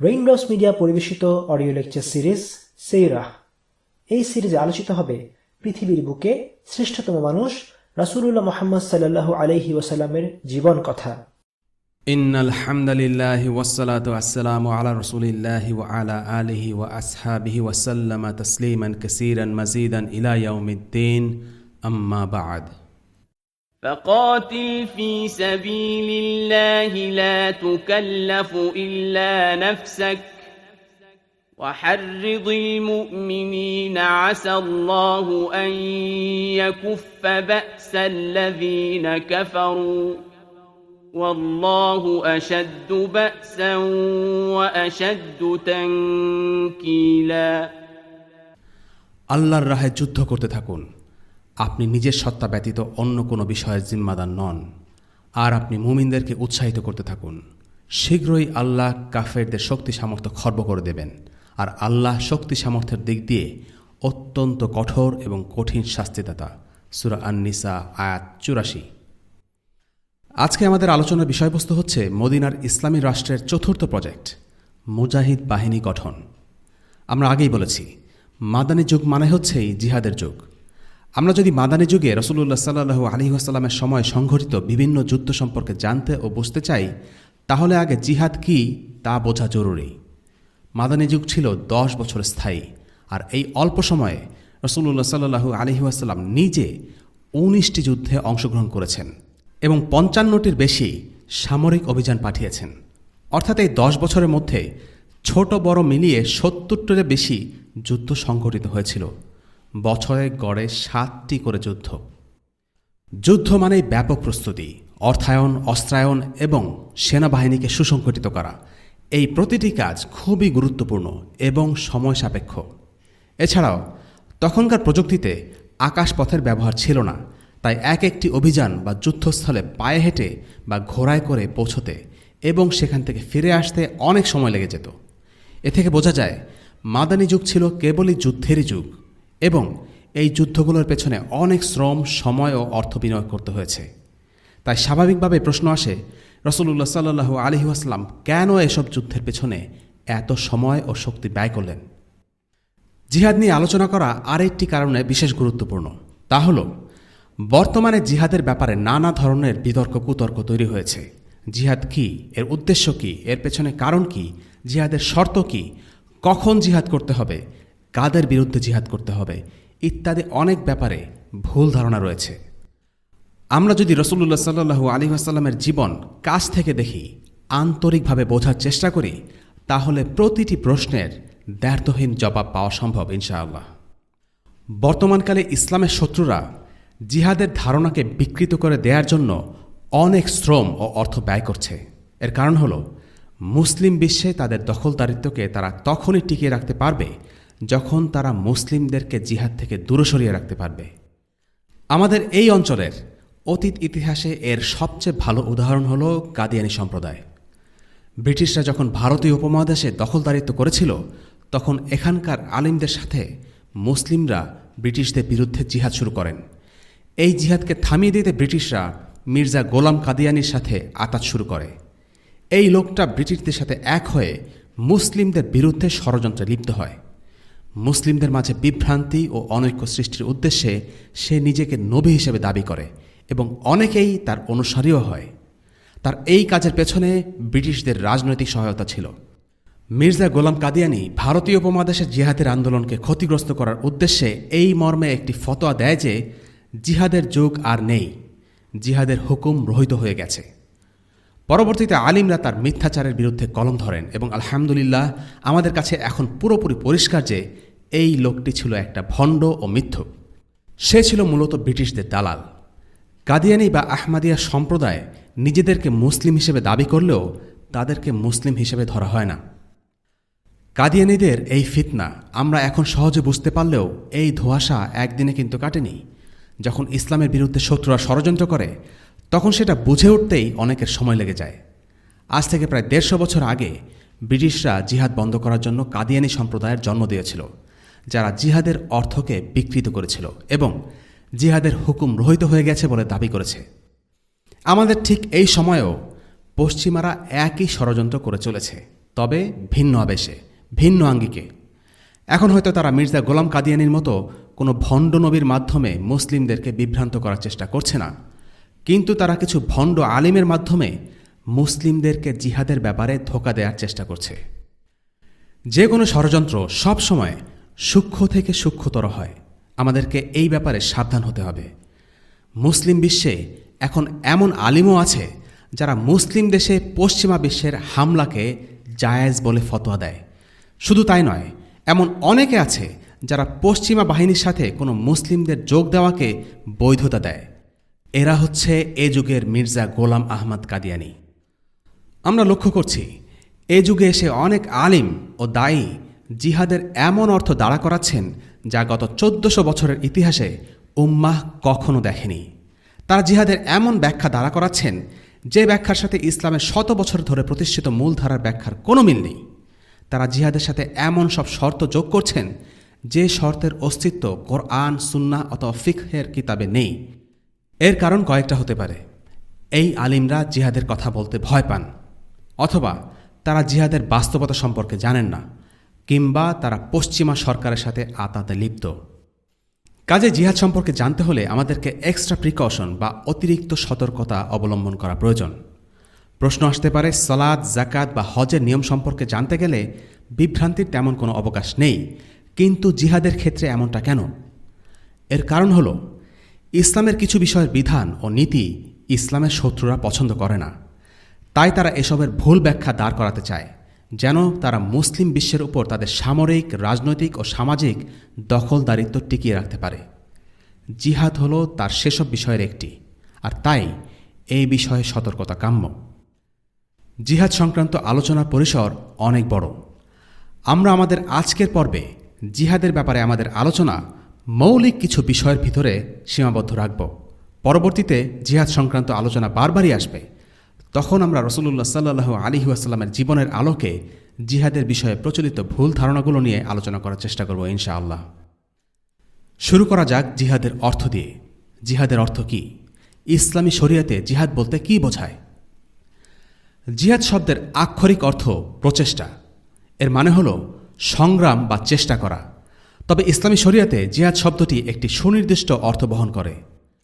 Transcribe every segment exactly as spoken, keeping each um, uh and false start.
Raindrops media পরিবেশিত audio lecture series সেইরাহ। এই সিরিজে আলোচিত হবে পৃথিবীর বুকে শ্রেষ্ঠতম মানুষ রাসূলুল্লাহ মুহাম্মদ সাল্লাল্লাহু আলাইহি ওয়াসাল্লামের জীবন কথা। ইন্নাল হামদালিল্লাহি ওয়াসসালাতু ওয়াসসালামু আলা রাসূলিল্লাহি ওয়া আলা আলিহি ওয়া আসহাবিহি ওয়া সাল্লামা তাসলিমান কাসীরান মাজিদান ইলা ইয়াউমিদ্দিন, আম্মা বা'দ। فقاتل في سبيل الله لا تكلف إلا نفسك وحرض المؤمنين عسى الله أن يكف بأس الذين كفروا والله أشد بأسا وأشد تنكيلا। আল্লাহর রাহে যুদ্ধ করতে থাকুন। আপনি নিজের সত্তা ব্যতীত অন্য কোনো বিষয়ের জিম্মাদার নন, আর আপনি মুমিনদেরকে উৎসাহিত করতে থাকুন। শীঘ্রই আল্লাহ কাফেরদের শক্তি সামর্থ্য খর্ব করে দেবেন, আর আল্লাহ শক্তি সামর্থ্যের দিক দিয়ে অত্যন্ত কঠোর এবং কঠিন শাস্তিদাতা। সূরা আন-নিসা আয়াত চুরাশি। আজকে আমাদের আলোচনার বিষয়বস্তু হচ্ছে মদিনার ইসলামী রাষ্ট্রের চতুর্থ প্রজেক্ট, মুজাহিদ বাহিনী গঠন। আমরা আগেই বলেছি, মাদানী যুগ মানে হচ্ছেই জিহাদের যুগ। আমরা যদি মাদানী যুগে রাসূলুল্লাহ সাল্লাল্লাহু আলাইহি ওয়াসাল্লামের সময় সংঘটিত বিভিন্ন যুদ্ধ সম্পর্কে জানতে ও বুঝতে চাই, তাহলে আগে জিহাদ কি তা বোঝা জরুরি। মাদানী যুগ ছিল দশ বছর স্থায়ী, আর এই অল্প সময়ে রাসূলুল্লাহ সাল্লাল্লাহু আলাইহি ওয়াসাল্লাম নিজে উনিশটি যুদ্ধে অংশগ্রহণ করেছেন এবং পঞ্চান্নটির বেশি সামরিক অভিযান পাঠিয়েছেন। অর্থাৎ এই দশ বছরের মধ্যে ছোট বড় মিলিয়ে সত্তরটির বেশি যুদ্ধ সংঘটিত হয়েছিল। বছরে গড়ে সাতটি করে যুদ্ধ। যুদ্ধ মানেই ব্যাপক প্রস্তুতি, অর্থায়ন, অস্ত্রায়ন এবং সেনাবাহিনীকে সুসংগঠিত করা। এই প্রতিটি কাজ খুবই গুরুত্বপূর্ণ এবং সময় সাপেক্ষ। এছাড়াও তখনকার প্রযুক্তিতে আকাশপথের ব্যবহার ছিল না, তাই এক একটি অভিযান বা যুদ্ধস্থলে পায়ে হেঁটে বা ঘোড়ায় করে পৌঁছতে এবং সেখান থেকে ফিরে আসতে অনেক সময় লেগে যেত। এ থেকে বোঝা যায় মাদানী যুগ ছিল কেবলই যুদ্ধেরই যুগ, এবং এই যুদ্ধগুলোর পেছনে অনেক শ্রম, সময় ও অর্থ বিনিয়োগ করতে হয়েছে। তাই স্বাভাবিকভাবে প্রশ্ন আসে, রাসূলুল্লাহ সাল্লাল্লাহু আলাইহি ওয়াসাল্লাম কেন এসব যুদ্ধের পেছনে এত সময় ও শক্তি ব্যয় করলেন? জিহাদ নিয়ে আলোচনা করা আরেকটি কারণে বিশেষ গুরুত্বপূর্ণ। তা হল, বর্তমানে জিহাদের ব্যাপারে নানা ধরনের বিতর্ক কুতর্ক তৈরি হয়েছে। জিহাদ কি, এর উদ্দেশ্য কি, এর পেছনে কারণ কি, জিহাদের শর্ত কি, কখন জিহাদ করতে হবে, কাদের বিরুদ্ধে জিহাদ করতে হবে ইত্যাদি অনেক ব্যাপারে ভুল ধারণা রয়েছে। আমরা যদি রাসূলুল্লাহ সাল্লাল্লাহু আলাইহি ওয়াসাল্লামের জীবন কাছ থেকে দেখি, আন্তরিকভাবে বোঝার চেষ্টা করি, তাহলে প্রতিটি প্রশ্নের দ্ব্যর্থহীন জবাব পাওয়া সম্ভব ইনশাআল্লাহ। বর্তমানকালে ইসলামের শত্রুরা জিহাদের ধারণাকে বিকৃত করে দেওয়ার জন্য অনেক শ্রম ও অর্থ ব্যয় করছে। এর কারণ হল, মুসলিম বিশ্বে তাদের দখলদারিত্বকে তারা তখনই টিকিয়ে রাখতে পারবে যখন তারা মুসলিমদেরকে জিহাদ থেকে দূরে সরিয়ে রাখতে পারবে। আমাদের এই অঞ্চলের অতীত ইতিহাসে এর সবচেয়ে ভালো উদাহরণ হল কাদিয়ানী সম্প্রদায়। ব্রিটিশরা যখন ভারতীয় উপমহাদেশে দখলদারিত্ব করেছিল, তখন এখানকার আলিমদের সাথে মুসলিমরা ব্রিটিশদের বিরুদ্ধে জিহাদ শুরু করেন। এই জিহাদকে থামিয়ে দিতে ব্রিটিশরা মির্জা গোলাম কাদিয়ানীর সাথে আতাত শুরু করে। এই লোকটা ব্রিটিশদের সাথে এক হয়ে মুসলিমদের বিরুদ্ধে ষড়যন্ত্রে লিপ্ত হয়। মুসলিমদের মাঝে বিভ্রান্তি ও অনৈক্য সৃষ্টির উদ্দেশ্যে সে নিজেকে নবী হিসেবে দাবি করে, এবং অনেকেই তার অনুসারীও হয়। তার এই কাজের পেছনে ব্রিটিশদের রাজনৈতিক সহায়তা ছিল। মির্জা গোলাম কাদিয়ানী ভারতীয় উপমহাদেশের জিহাদের আন্দোলনকে ক্ষতিগ্রস্ত করার উদ্দেশ্যে এই মর্মে একটি ফতোয়া দেয় যে জিহাদের যুগ আর নেই, জিহাদের হুকুম রহিত হয়ে গেছে। পরবর্তীতে আলিমরা তার মিথ্যাচারের বিরুদ্ধে কলম ধরেন, এবং আলহামদুলিল্লাহ আমাদের কাছে এখন পুরোপুরি পরিষ্কার যে এই লোকটি ছিল একটা ভণ্ড ও মিথ্যুক। সে ছিল মূলত ব্রিটিশদের দালাল। কাদিয়ানী বা আহমাদিয়া সম্প্রদায় নিজেদেরকে মুসলিম হিসেবে দাবি করলেও তাদেরকে মুসলিম হিসেবে ধরা হয় না। কাদিয়ানীদের এই ফিতনা আমরা এখন সহজে বুঝতে পারলেও এই ধোঁয়াশা একদিনে কিন্তু কাটেনি। যখন ইসলামের বিরুদ্ধে শত্রুরা ষড়যন্ত্র করে, তখন সেটা বুঝে উঠতেই অনেকের সময় লেগে যায়। আজ থেকে প্রায় দেড়শো বছর আগে ব্রিটিশরা জিহাদ বন্ধ করার জন্য কাদিয়ানী সম্প্রদায়ের জন্ম দিয়েছিল, যারা জিহাদের অর্থকে বিকৃত করেছিল এবং জিহাদের হুকুম রহিত হয়ে গেছে বলে দাবি করেছে। আমাদের ঠিক এই সময়েও পশ্চিমারা একই ষড়যন্ত্র করে চলেছে। তবে ভিন্ন আবেশে, ভিন্ন আঙ্গিকে। এখন হয়তো তারা মির্জা গোলাম কাদিয়ানির মতো কোনো ভণ্ড নবীর মাধ্যমে মুসলিমদেরকে বিভ্রান্ত করার চেষ্টা করছে না, কিন্তু তারা কিছু ভণ্ড আলিমের মাধ্যমে মুসলিমদেরকে জিহাদের ব্যাপারে ধোঁকা দেওয়ার চেষ্টা করছে। যে কোনো ষড়যন্ত্র সব সময় সূক্ষ্ম থেকে সূক্ষ্মতর হয়। আমাদেরকে এই ব্যাপারে সাবধান হতে হবে। মুসলিম বিশ্বে এখন এমন আলিমও আছে যারা মুসলিম দেশে পশ্চিমা বিশ্বের হামলাকে জায়েজ বলে ফতোয়া দেয়। শুধু তাই নয়, এমন অনেকে আছে যারা পশ্চিমা বাহিনীর সাথে কোনো মুসলিমদের যোগ দেওয়াকে বৈধতা দেয়। এরা হচ্ছে এ যুগের মির্জা গোলাম আহমদ কাদিয়ানি। আমরা লক্ষ্য করছি এ যুগে এসে অনেক আলিম ও দায়ী জিহাদের এমন অর্থ দাঁড়া করাচ্ছেন যা গত চোদ্দশো বছরের ইতিহাসে উম্মাহ কখনো দেখেনি। তারা জিহাদের এমন ব্যাখ্যা দাঁড়া করাচ্ছেন যে ব্যাখ্যার সাথে ইসলামের শত বছর ধরে প্রতিষ্ঠিত মূলধারার ব্যাখ্যার কোনো মিল নেই। তারা জিহাদের সাথে এমন সব শর্ত যোগ করছেন যে শর্তের অস্তিত্ব কোরআন, সুন্নাহ অথবা ফিকহের কিতাবে নেই। এর কারণ কয়েকটা হতে পারে। এই আলিমরা জিহাদের কথা বলতে ভয় পান, অথবা তারা জিহাদের বাস্তবতা সম্পর্কে জানেন না, কিংবা তারা পশ্চিমা সরকারের সাথে আতাতে লিপ্ত। কাজে জিহাদ সম্পর্কে জানতে হলে আমাদেরকে এক্সট্রা প্রিকশন বা অতিরিক্ত সতর্কতা অবলম্বন করা প্রয়োজন। প্রশ্ন আসতে পারে, সালাত, জাকাত বা হজের নিয়ম সম্পর্কে জানতে গেলে বিভ্রান্তির তেমন কোনো অবকাশ নেই, কিন্তু জিহাদের ক্ষেত্রে এমনটা কেন? এর কারণ হল ইসলামের কিছু বিষয়ের বিধান ও নীতি ইসলামের শত্রুরা পছন্দ করে না। তাই তারা এসবের ভুল ব্যাখ্যা দাঁড় করাতে চায়, যেন তারা মুসলিম বিশ্বের উপর তাদের সামরিক, রাজনৈতিক ও সামাজিক দখলদারিত্ব টিকিয়ে রাখতে পারে। জিহাদ হল তার সেসব বিষয়ের একটি, আর তাই এই বিষয়ে সতর্কতা কাম্য। জিহাদ সংক্রান্ত আলোচনার পরিসর অনেক বড়। আমরা আমাদের আজকের পর্বে জিহাদের ব্যাপারে আমাদের আলোচনা মৌলিক কিছু বিষয়ের ভিতরে সীমাবদ্ধ রাখব। পরবর্তীতে জিহাদ সংক্রান্ত আলোচনা বারবারই আসবে। তখন আমরা রাসূলুল্লাহ সাল্লাল্লাহু আলাইহি ওয়াসাল্লামের জীবনের আলোকে জিহাদের বিষয়ে প্রচলিত ভুল ধারণাগুলো নিয়ে আলোচনা করার চেষ্টা করব ইনশাআল্লাহ। শুরু করা যাক জিহাদের অর্থ দিয়ে। জিহাদের অর্থ কি? ইসলামী শরিয়াতে জিহাদ বলতে কি বোঝায়? জিহাদ শব্দের আক্ষরিক অর্থ প্রচেষ্টা। এর মানে হল সংগ্রাম বা চেষ্টা করা। তবে ইসলামী শরিয়াতে জিহাদ শব্দটি একটি সুনির্দিষ্ট অর্থ বহন করে।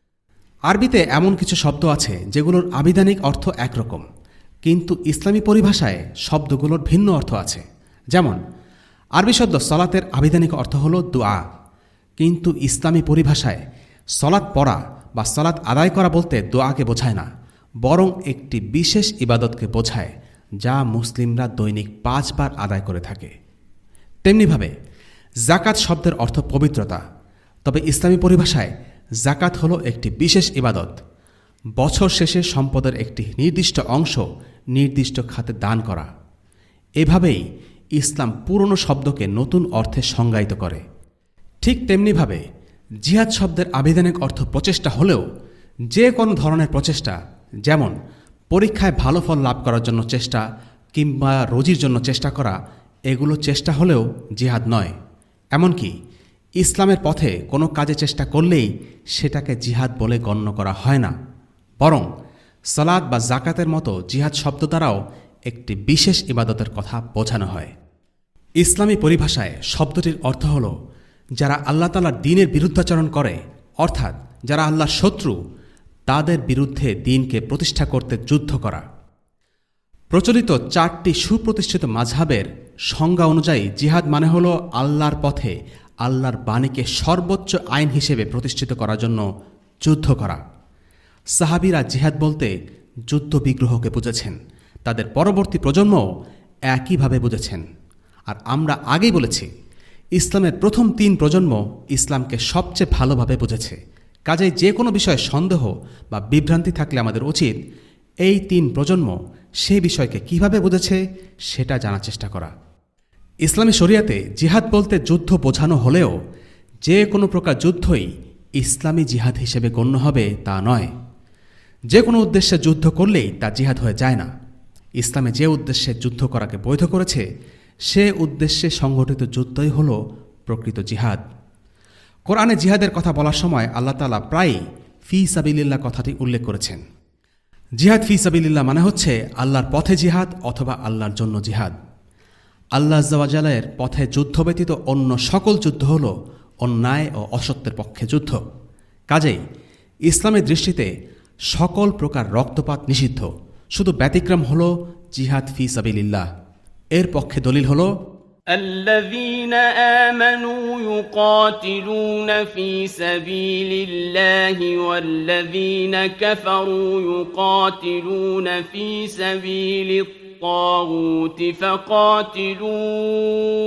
আরবিতে এমন কিছু শব্দ আছে যেগুলোর আবিধানিক অর্থ একরকম, কিন্তু ইসলামী পরিভাষায় শব্দগুলোর ভিন্ন অর্থ আছে। যেমন আরবি শব্দ সলাতের আবিধানিক অর্থ হল দুআ, কিন্তু ইসলামী পরিভাষায় সলাত পড়া বা সলাত আদায় করা বলতে দোয়াকে বোঝায় না, বরং একটি বিশেষ ইবাদতকে বোঝায় যা মুসলিমরা দৈনিক পাঁচবার আদায় করে থাকে। তেমনিভাবে জাকাত শব্দের অর্থ পবিত্রতা। তবে ইসলামী পরিভাষায় জাকাত হলো একটি বিশেষ ইবাদত, বছর শেষে সম্পদের একটি নির্দিষ্ট অংশ নির্দিষ্ট খাতে দান করা। এভাবেই ইসলাম পুরনো শব্দকে নতুন অর্থে সংজ্ঞায়িত করে। ঠিক তেমনিভাবে জিহাদ শব্দের আবিধানিক অর্থ প্রচেষ্টা হলেও যে কোনো ধরনের প্রচেষ্টা, যেমন পরীক্ষায় ভালো ফল লাভ করার জন্য চেষ্টা কিংবা রোজির জন্য চেষ্টা করা, এগুলো চেষ্টা হলেও জিহাদ নয়। এমনকি ইসলামের পথে কোনো কাজে চেষ্টা করলেই সেটাকে জিহাদ বলে গণ্য করা হয় না, বরং সালাত বা জাকাতের মতো জিহাদ শব্দ দ্বারাও একটি বিশেষ ইবাদতের কথা বোঝানো হয়। ইসলামী পরিভাষায় শব্দটির অর্থ হল যারা আল্লাহ তাআলার দ্বীনের বিরুদ্ধাচরণ করে, অর্থাৎ যারা আল্লাহর শত্রু, তাদের বিরুদ্ধে দ্বীনকে প্রতিষ্ঠা করতে যুদ্ধ করা। প্রচলিত চারটি সুপ্রতিষ্ঠিত মাযহাবের সংজ্ঞা অনুযায়ী জিহাদ মানে হল আল্লাহর পথে আল্লাহর বাণীকে সর্বোচ্চ আইন হিসেবে প্রতিষ্ঠিত করার জন্য যুদ্ধ করা। সাহাবীরা জিহাদ বলতে যুদ্ধ বিগ্রহকে বুঝেছেন, তাদের পরবর্তী প্রজন্মও একইভাবে বুঝেছেন। আর আমরা আগেই বলেছি, ইসলামের প্রথম তিন প্রজন্ম ইসলামকে সবচেয়ে ভালোভাবে বুঝেছে। কাজেই যে কোনো বিষয়ে সন্দেহ বা বিভ্রান্তি থাকলে আমাদের উচিত এই তিন প্রজন্ম সেই বিষয়কে কিভাবে বুঝেছে সেটা জানার চেষ্টা করা। ইসলামী শরিয়াতে জিহাদ বলতে যুদ্ধ বোঝানো হলেও যে কোনো প্রকার যুদ্ধই ইসলামী জিহাদ হিসেবে গণ্য হবে তা নয়। যে কোনো উদ্দেশ্যে যুদ্ধ করলেই তা জিহাদ হয়ে যায় না। ইসলামে যে উদ্দেশ্যে যুদ্ধ করাকে বৈধ করেছে সে উদ্দেশ্যে সংগঠিত যুদ্ধই হল প্রকৃত জিহাদ। কোরআনে জিহাদের কথা বলার সময় আল্লাহ তাআলা প্রায়ই ফি সাবিলিল্লাহ কথাটি উল্লেখ করেছেন। জিহাদ ফি সাবিলিল্লাহ মানে হচ্ছে আল্লাহর পথে জিহাদ অথবা আল্লাহর জন্য জিহাদ। আল্লাহ আযজা ওয়া জালের পথে যুদ্ধ ব্যতীত অন্য সকল যুদ্ধ হল অন্যায় ও অসত্যের পক্ষে যুদ্ধ। কাজেই ইসলামের দৃষ্টিতে সকল প্রকার রক্তপাত নিষিদ্ধ, শুধু ব্যতিক্রম হল জিহাদ ফি সাবিলিল্লাহ। এর পক্ষে দলিল হল الذين آمنوا يقاتلون في سبيل الله والذين كفروا يقاتلون في سبيل الطاغوت فقاتلوا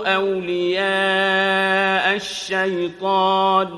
أولياء الشيطان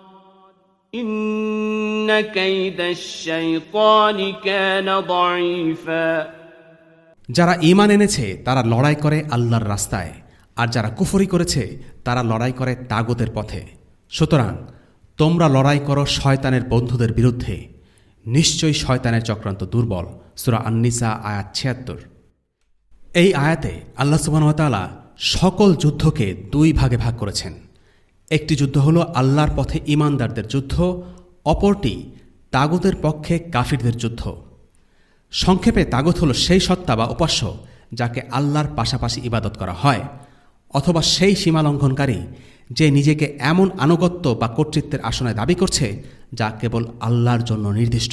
إن كيد الشيطان كان ضعيفا। যারা ঈমান এনেছে তারা লড়াই করে আল্লাহর রাস্তায়, আর যারা কুফরি করেছে তারা লড়াই করে তাগুতের পথে। সুতরাং তোমরা লড়াই করো শয়তানের বন্ধুদের বিরুদ্ধে, নিশ্চয়ই শয়তানের চক্রান্ত দুর্বল। সূরা আন-নিসা আয়াত ছিয়াত্তর। এই আয়াতে আল্লাহ সুবহানাহু ওয়া তাআলা সকল যুদ্ধকে দুই ভাগে ভাগ করেছেন। একটি যুদ্ধ হলো আল্লাহর পথে ঈমানদারদের যুদ্ধ, অপরটি তাগুতের পক্ষে কাফিরদের যুদ্ধ। সংক্ষেপে তাগুত হল সেই সত্তা বা উপাস্য যাকে আল্লাহর পাশাপাশি ইবাদত করা হয়, অথবা সেই সীমালঙ্ঘনকারী যে নিজেকে এমন আনুগত্য বা কর্তৃত্বের আসনে দাবি করছে যা কেবল আল্লাহর জন্য নির্দিষ্ট।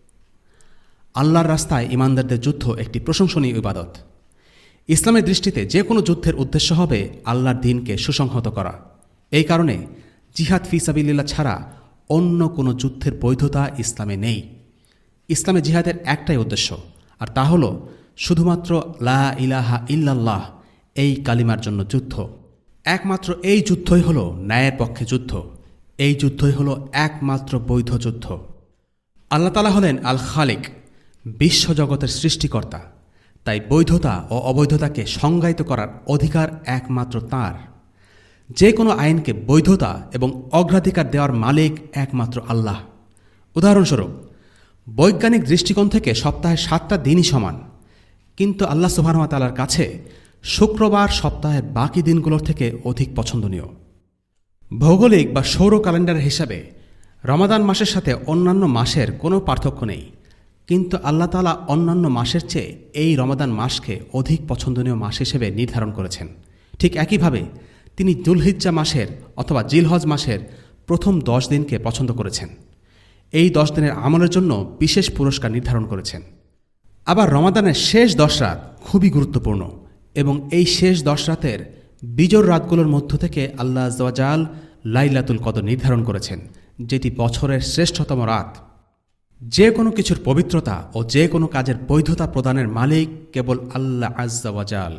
আল্লাহর রাস্তায় ঈমানদারদের যুদ্ধ একটি প্রশংসনীয় ইবাদত। ইসলামের দৃষ্টিতে যে কোনো যুদ্ধের উদ্দেশ্য হবে আল্লাহর দ্বীনকে সুসংহত করা। এই কারণে জিহাদ ফি সাবিলিল্লাহ ছাড়া অন্য কোনো যুদ্ধের বৈধতা ইসলামে নেই। ইসলামে জিহাদের একটাই উদ্দেশ্য, আর তা হল শুধুমাত্র লা ইলাহা ইল্লাল্লাহ এই কালিমার জন্য যুদ্ধ। একমাত্র এই যুদ্ধই হল ন্যায়ের পক্ষে যুদ্ধ, এই যুদ্ধই হল একমাত্র বৈধ যুদ্ধ। আল্লাহ তাআলা হলেন আল খালিক, বিশ্বজগতের সৃষ্টিকর্তা, তাই বৈধতা ও অবৈধতাকে সংজ্ঞায়িত করার অধিকার একমাত্র তাঁর। যে কোনো আইনকে বৈধতা এবং অগ্রাধিকার দেওয়ার মালিক একমাত্র আল্লাহ। উদাহরণস্বরূপ, বৈজ্ঞানিক দৃষ্টিকোণ থেকে সপ্তাহে সাতটা দিনই সমান, কিন্তু আল্লাহ সুবহানাহু ওয়া তাআলার কাছে শুক্রবার সপ্তাহের বাকি দিনগুলোর থেকে অধিক পছন্দনীয়। ভৌগোলিক বা সৌর ক্যালেন্ডারের হিসাবে রমাদান মাসের সাথে অন্যান্য মাসের কোনো পার্থক্য নেই, কিন্তু আল্লাহ তাআলা অন্যান্য মাসের চেয়ে এই রমাদান মাসকে অধিক পছন্দনীয় মাস হিসেবে নির্ধারণ করেছেন। ঠিক একইভাবে তিনি যুলহিজ্জা মাসের অথবা জিলহজ মাসের প্রথম দশ দিনকে পছন্দ করেছেন। এই দশ দিনের আমলের জন্য বিশেষ পুরস্কার নির্ধারণ করেছেন। আবার রমাদানের শেষ দশ রাত খুবই গুরুত্বপূর্ণ, এবং এই শেষ দশ রাতের বিজোড় রাতগুলোর মধ্য থেকে আল্লাহ আযজা ওয়া জাল লাইলাতুল কদর নির্ধারণ করেছেন, যেটি বছরের শ্রেষ্ঠতম রাত। যে কোনো কিছুর পবিত্রতা ও যে কোনো কাজের বৈধতা প্রদানের মালিক কেবল আল্লাহ আযজা ওয়া জাল।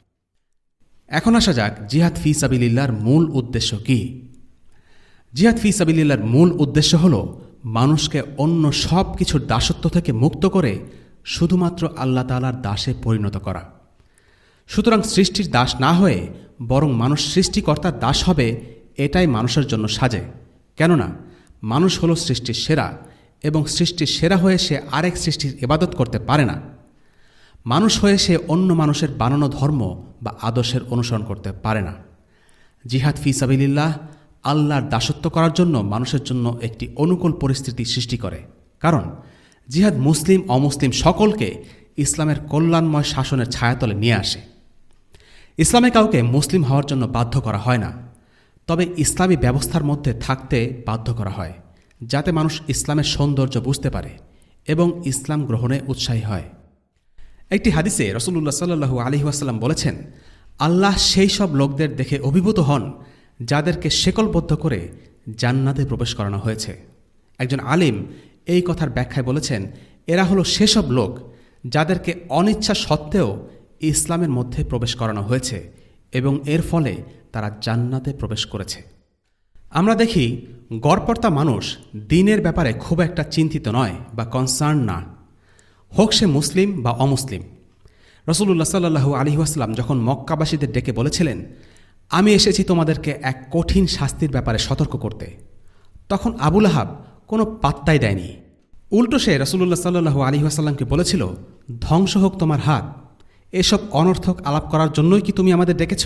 এখন আসা যাক জিহাদ ফি সাবিলিল্লাহর মূল উদ্দেশ্য কি। জিহাদ ফি সাবিলিল্লাহর মূল উদ্দেশ্য হল মানুষকে অন্য সব কিছুর দাসত্ব থেকে মুক্ত করে শুধুমাত্র আল্লাহ তাআলার দাসে পরিণত করা। সুতরাং সৃষ্টির দাস না হয়ে বরং মানুষ সৃষ্টিকর্তার দাস হবে, এটাই মানুষের জন্য সাজে। কেননা মানুষ হলো সৃষ্টির সেরা, এবং সৃষ্টির সেরা হয়ে সে আরেক সৃষ্টির ইবাদত করতে পারে না। মানুষ হয়ে সে অন্য মানুষের বানানো ধর্ম বা আদর্শের অনুসরণ করতে পারে না। জিহাদ ফি সাবিলিল্লাহ আল্লাহর দাসত্ব করার জন্য মানুষের জন্য একটি অনুকূল পরিস্থিতি সৃষ্টি করে, কারণ জিহাদ মুসলিম অমুসলিম সকলকে ইসলামের কল্যাণময় শাসনের ছায়াতলে নিয়ে আসে। ইসলামে কাউকে মুসলিম হওয়ার জন্য বাধ্য করা হয় না, তবে ইসলামী ব্যবস্থার মধ্যে থাকতে বাধ্য করা হয়, যাতে মানুষ ইসলামের সৌন্দর্য বুঝতে পারে এবং ইসলাম গ্রহণে উৎসাহী হয়। একটি হাদিসে রাসূলুল্লাহ সাল্লাল্লাহু আলাইহি ওয়াসাল্লাম বলেছেন, আল্লাহ সেই সব লোকদের দেখে অভিভূত হন যাদেরকে শেকলবদ্ধ করে জান্নাতে প্রবেশ করানো হয়েছে। একজন আলিম এই কথার ব্যাখ্যায় বলেছেন, এরা হলো সেসব লোক যাদেরকে অনিচ্ছা সত্ত্বেও ইসলামের মধ্যে প্রবেশ করানো হয়েছে এবং এর ফলে তারা জান্নাতে প্রবেশ করেছে। আমরা দেখি গড়পড়তা মানুষ দ্বীনের ব্যাপারে খুব একটা চিন্তিত নয় বা কনসার্ন না, হোক সে মুসলিম বা অমুসলিম। রাসূলুল্লাহ সাল্লাল্লাহু আলাইহি ওয়াসাল্লাম যখন মক্কাবাসীদের ডেকে বলেছিলেন, আমি এসেছি তোমাদেরকে এক কঠিন শাস্তির ব্যাপারে সতর্ক করতে, তখন আবু লাহাব কোনো পাত্তাই দেয়নি। উল্টো সে রাসূলুল্লাহ সাল্লাল্লাহু আলাইহি ওয়াসাল্লামকে বলেছিল, ধ্বংস হোক তোমার হাত, এসব অনর্থক আলাপ করার জন্যই কি তুমি আমাদের ডেকেছ?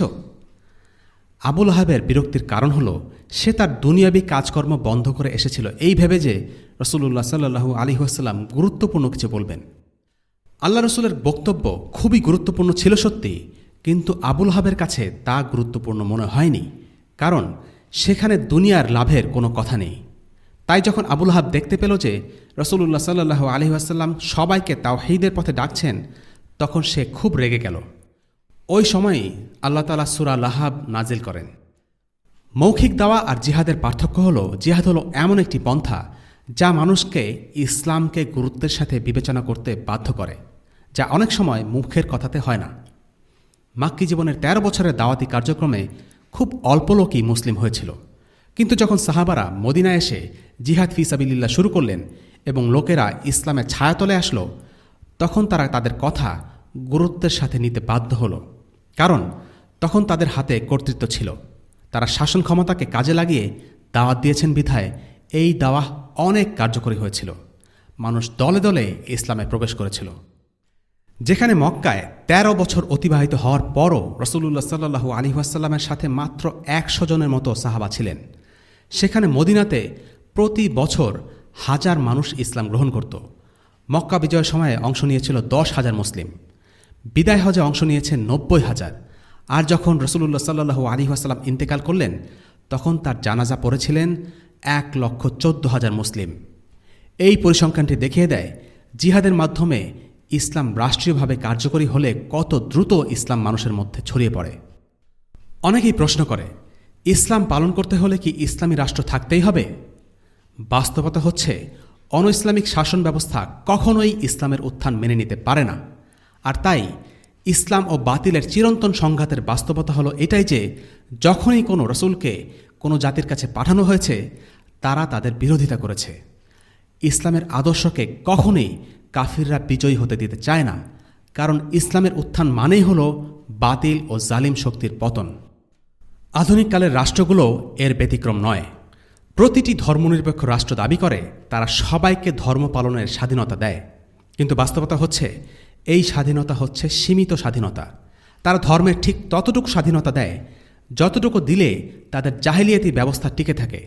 আবু লাহাবের বিরক্তির কারণ হল সে তার দুনিয়াবী কাজকর্ম বন্ধ করে এসেছিল এই ভেবে যে রাসূলুল্লাহ সাল্লাল্লাহু আলাইহি ওয়াসাল্লাম গুরুত্বপূর্ণ কিছু বলবেন। আল্লাহ রসুলের বক্তব্য খুবই গুরুত্বপূর্ণ ছিল সত্যি, কিন্তু আবুল আহাবের কাছে তা গুরুত্বপূর্ণ মনে হয়নি, কারণ সেখানে দুনিয়ার লাভের কোনো কথা নেই। তাই যখন আবুল আহাব দেখতে পেল যে রাসূলুল্লাহ সাল্লাল্লাহু আলাইহি ওয়াসাল্লাম সবাইকে তাওহীদের পথে ডাকছেন, তখন সে খুব রেগে গেল। ওই সময়ই আল্লাহ তাআলা সূরা লাহাব নাজিল করেন। মৌখিক দাওয়া আর জিহাদের পার্থক্য হল, জিহাদ হলো এমন একটি পন্থা যা মানুষকে ইসলামকে গুরুত্বের সাথে বিবেচনা করতে বাধ্য করে, যা অনেক সময় মুখের কথাতে হয় না। মাক্কী জীবনের তেরো বছরের দাওয়াতি কার্যক্রমে খুব অল্প লোকই মুসলিম হয়েছিল, কিন্তু যখন সাহাবারা মদিনায় এসে জিহাদ ফি সাবিলিল্লাহ শুরু করলেন এবং লোকেরা ইসলামের ছায়াতলে আসলো, তখন তারা তাদের কথা গুরুত্বের সাথে নিতে বাধ্য হল, কারণ তখন তাদের হাতে কর্তৃত্ব ছিল। তারা শাসন ক্ষমতাকে কাজে লাগিয়ে দাওয়াত দিয়েছেন বিধায় এই দাওয়াহ অনেক কার্যকরী হয়েছিল। মানুষ দলে দলে ইসলামে প্রবেশ করেছিল। যেখানে মক্কায় ১৩ বছর অতিবাহিত হওয়ার পরও রাসূলুল্লাহ সাল্লাল্লাহু আলাইহি ওয়াসাল্লামের সাথে মাত্র একশো জনের মতো সাহাবা ছিলেন, সেখানে মদিনাতে প্রতি বছর হাজার মানুষ ইসলাম গ্রহণ করত। মক্কা বিজয়ের সময়ে অংশ নিয়েছিল দশ হাজার মুসলিম, বিদায় হজে অংশ নিয়েছেন নব্বই হাজার, আর যখন রাসূলুল্লাহ সাল্লাল্লাহু আলাইহি ওয়াসাল্লাম ইন্তেকাল করলেন, তখন তার জানাজা পড়েছিলেন এক লক্ষ চোদ্দ হাজার মুসলিম। এই পরিসংখ্যানটি দেখিয়ে দেয় জিহাদের মাধ্যমে ইসলাম রাষ্ট্রীয়ভাবে কার্যকরী হলে কত দ্রুত ইসলাম মানুষের মধ্যে ছড়িয়ে পড়ে। অনেকেই প্রশ্ন করে, ইসলাম পালন করতে হলে কি ইসলামী রাষ্ট্র থাকতেই হবে? বাস্তবতা হচ্ছে, অন ইসলামিক শাসন ব্যবস্থা কখনোই ইসলামের উত্থান মেনে নিতে পারে না। আর তাই ইসলাম ও বাতিলের চিরন্তন সংঘাতের বাস্তবতা হলো এটাই যে যখনই কোনো রসুলকে কোনো জাতির কাছে পাঠানো হয়েছে, তারা তাদের বিরোধিতা করেছে। ইসলামের আদর্শকে কখনোই কাফিররা বিজয়ী হতে দিতে চায় না, কারণ ইসলামের উত্থান মানেই হল বাতিল ও জালিম শক্তির পতন। আধুনিককালের রাষ্ট্রগুলো এর ব্যতিক্রম নয়। প্রতিটি ধর্মনিরপেক্ষ রাষ্ট্র দাবি করে তারা সবাইকে ধর্ম পালনের স্বাধীনতা দেয়, কিন্তু বাস্তবতা হচ্ছে এই স্বাধীনতা হচ্ছে সীমিত স্বাধীনতা। তারা ধর্মের ঠিক ততটুকু স্বাধীনতা দেয় যতটুকু দিলে তাদের জাহিলিয়াতি ব্যবস্থা টিকে থাকে।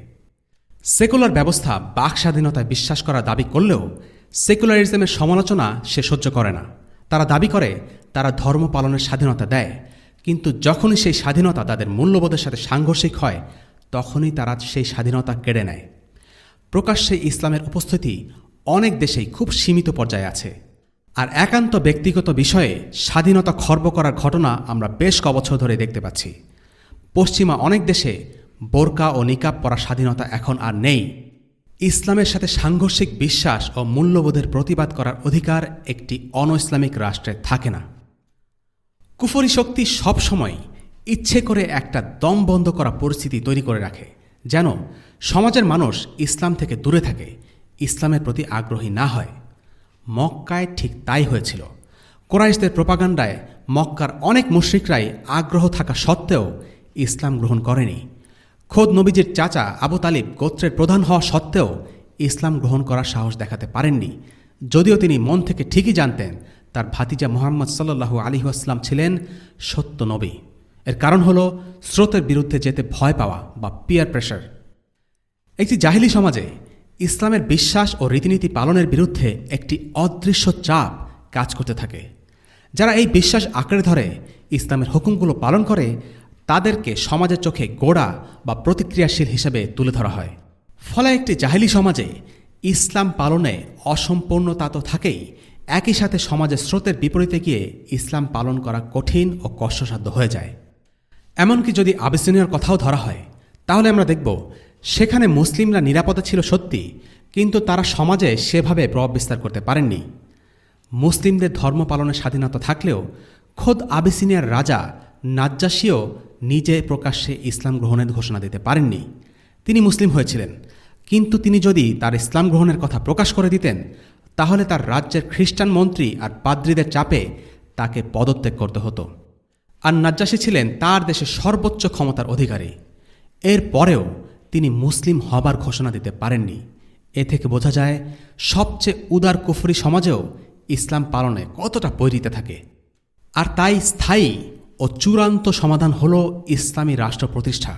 সেকুলার ব্যবস্থা বাক স্বাধীনতায় বিশ্বাস করার দাবি করলেও সেকুলারিজমের সমালোচনা সে সহ্য করে না। তারা দাবি করে তারা ধর্ম পালনের স্বাধীনতা দেয়, কিন্তু যখনই সেই স্বাধীনতা তাদের মূল্যবোধের সাথে সাংঘর্ষিক হয়, তখনই তারা সেই স্বাধীনতা কেড়ে নেয়। প্রকাশ্যে ইসলামের উপস্থিতি অনেক দেশেই খুব সীমিত পর্যায়ে আছে, আর একান্ত ব্যক্তিগত বিষয়ে স্বাধীনতা খর্ব করার ঘটনা আমরা বেশ কবছর ধরে দেখতে পাচ্ছি। পশ্চিমা অনেক দেশে বোরকা ও নিকাব পরার স্বাধীনতা এখন আর নেই। ইসলামের সাথে সাংঘর্ষিক বিশ্বাস ও মূল্যবোধের প্রতিবাদ করার অধিকার একটি অন ইসলামিক রাষ্ট্রে থাকে না। কুফরি শক্তি সবসময় ইচ্ছে করে একটা দম বন্ধ করা পরিস্থিতি তৈরি করে রাখে, যেন সমাজের মানুষ ইসলাম থেকে দূরে থাকে, ইসলামের প্রতি আগ্রহী না হয়। মক্কায় ঠিক তাই হয়েছিল। কুরাইশদের প্রোপাগান্ডায় মক্কার অনেক মুশরিকরাই আগ্রহ থাকা সত্ত্বেও ইসলাম গ্রহণ করেনি। খোদ নবীজির চাচা আবু তালিব গোত্রের প্রধান হওয়া সত্ত্বেও ইসলাম গ্রহণ করার সাহস দেখাতে পারেননি, যদিও তিনি মন থেকে ঠিকই জানতেন তার ভাতিজা মুহাম্মদ সাল্লাল্লাহু আলাইহি ওয়াসাল্লাম ছিলেন সত্য নবী। এর কারণ হল স্রোতের বিরুদ্ধে যেতে ভয় পাওয়া বা পিয়ার প্রেশার। একটি জাহিলি সমাজে ইসলামের বিশ্বাস ও রীতিনীতি পালনের বিরুদ্ধে একটি অদৃশ্য চাপ কাজ করতে থাকে। যারা এই বিশ্বাস আঁকড়ে ধরে ইসলামের হুকুমগুলো পালন করে, তাদেরকে সমাজের চোখে গোড়া বা প্রতিক্রিয়াশীল হিসেবে তুলে ধরা হয়। ফলে একটি জাহিলি সমাজে ইসলাম পালনে অসম্পূর্ণতা তো থাকেই, একই সাথে সমাজের স্রোতের বিপরীতে গিয়ে ইসলাম পালন করা কঠিন ও কষ্টসাধ্য হয়ে যায়। এমনকি যদি আবিসিনিয়ার কথাও ধরা হয়, তাহলে আমরা দেখব সেখানে মুসলিমরা নিরাপদে ছিল সত্যি, কিন্তু তারা সমাজে সেভাবে প্রভাব বিস্তার করতে পারেননি। মুসলিমদের ধর্ম পালনের স্বাধীনতা থাকলেও খোদ আবিসিনিয়ার রাজা নাজ্জাশীও নিজে প্রকাশ্যে ইসলাম গ্রহণের ঘোষণা দিতে পারেননি। তিনি মুসলিম হয়েছিলেন, কিন্তু তিনি যদি তার ইসলাম গ্রহণের কথা প্রকাশ করে দিতেন, তাহলে তার রাজ্যের খ্রিস্টান মন্ত্রী আর পাদ্রীদের চাপে তাকে পদত্যাগ করতে হতো। আর নাজ্জাশী ছিলেন তার দেশে সর্বোচ্চ ক্ষমতার অধিকারী। এর পরেও তিনি মুসলিম হবার ঘোষণা দিতে পারেননি। এ থেকে বোঝা যায় সবচেয়ে উদার কুফরি সমাজেও ইসলাম পালনে কতটা বৈরিতা থাকে। আর তাই স্থায়ী ও চূড়ান্ত সমাধান হল ইসলামী রাষ্ট্র প্রতিষ্ঠা,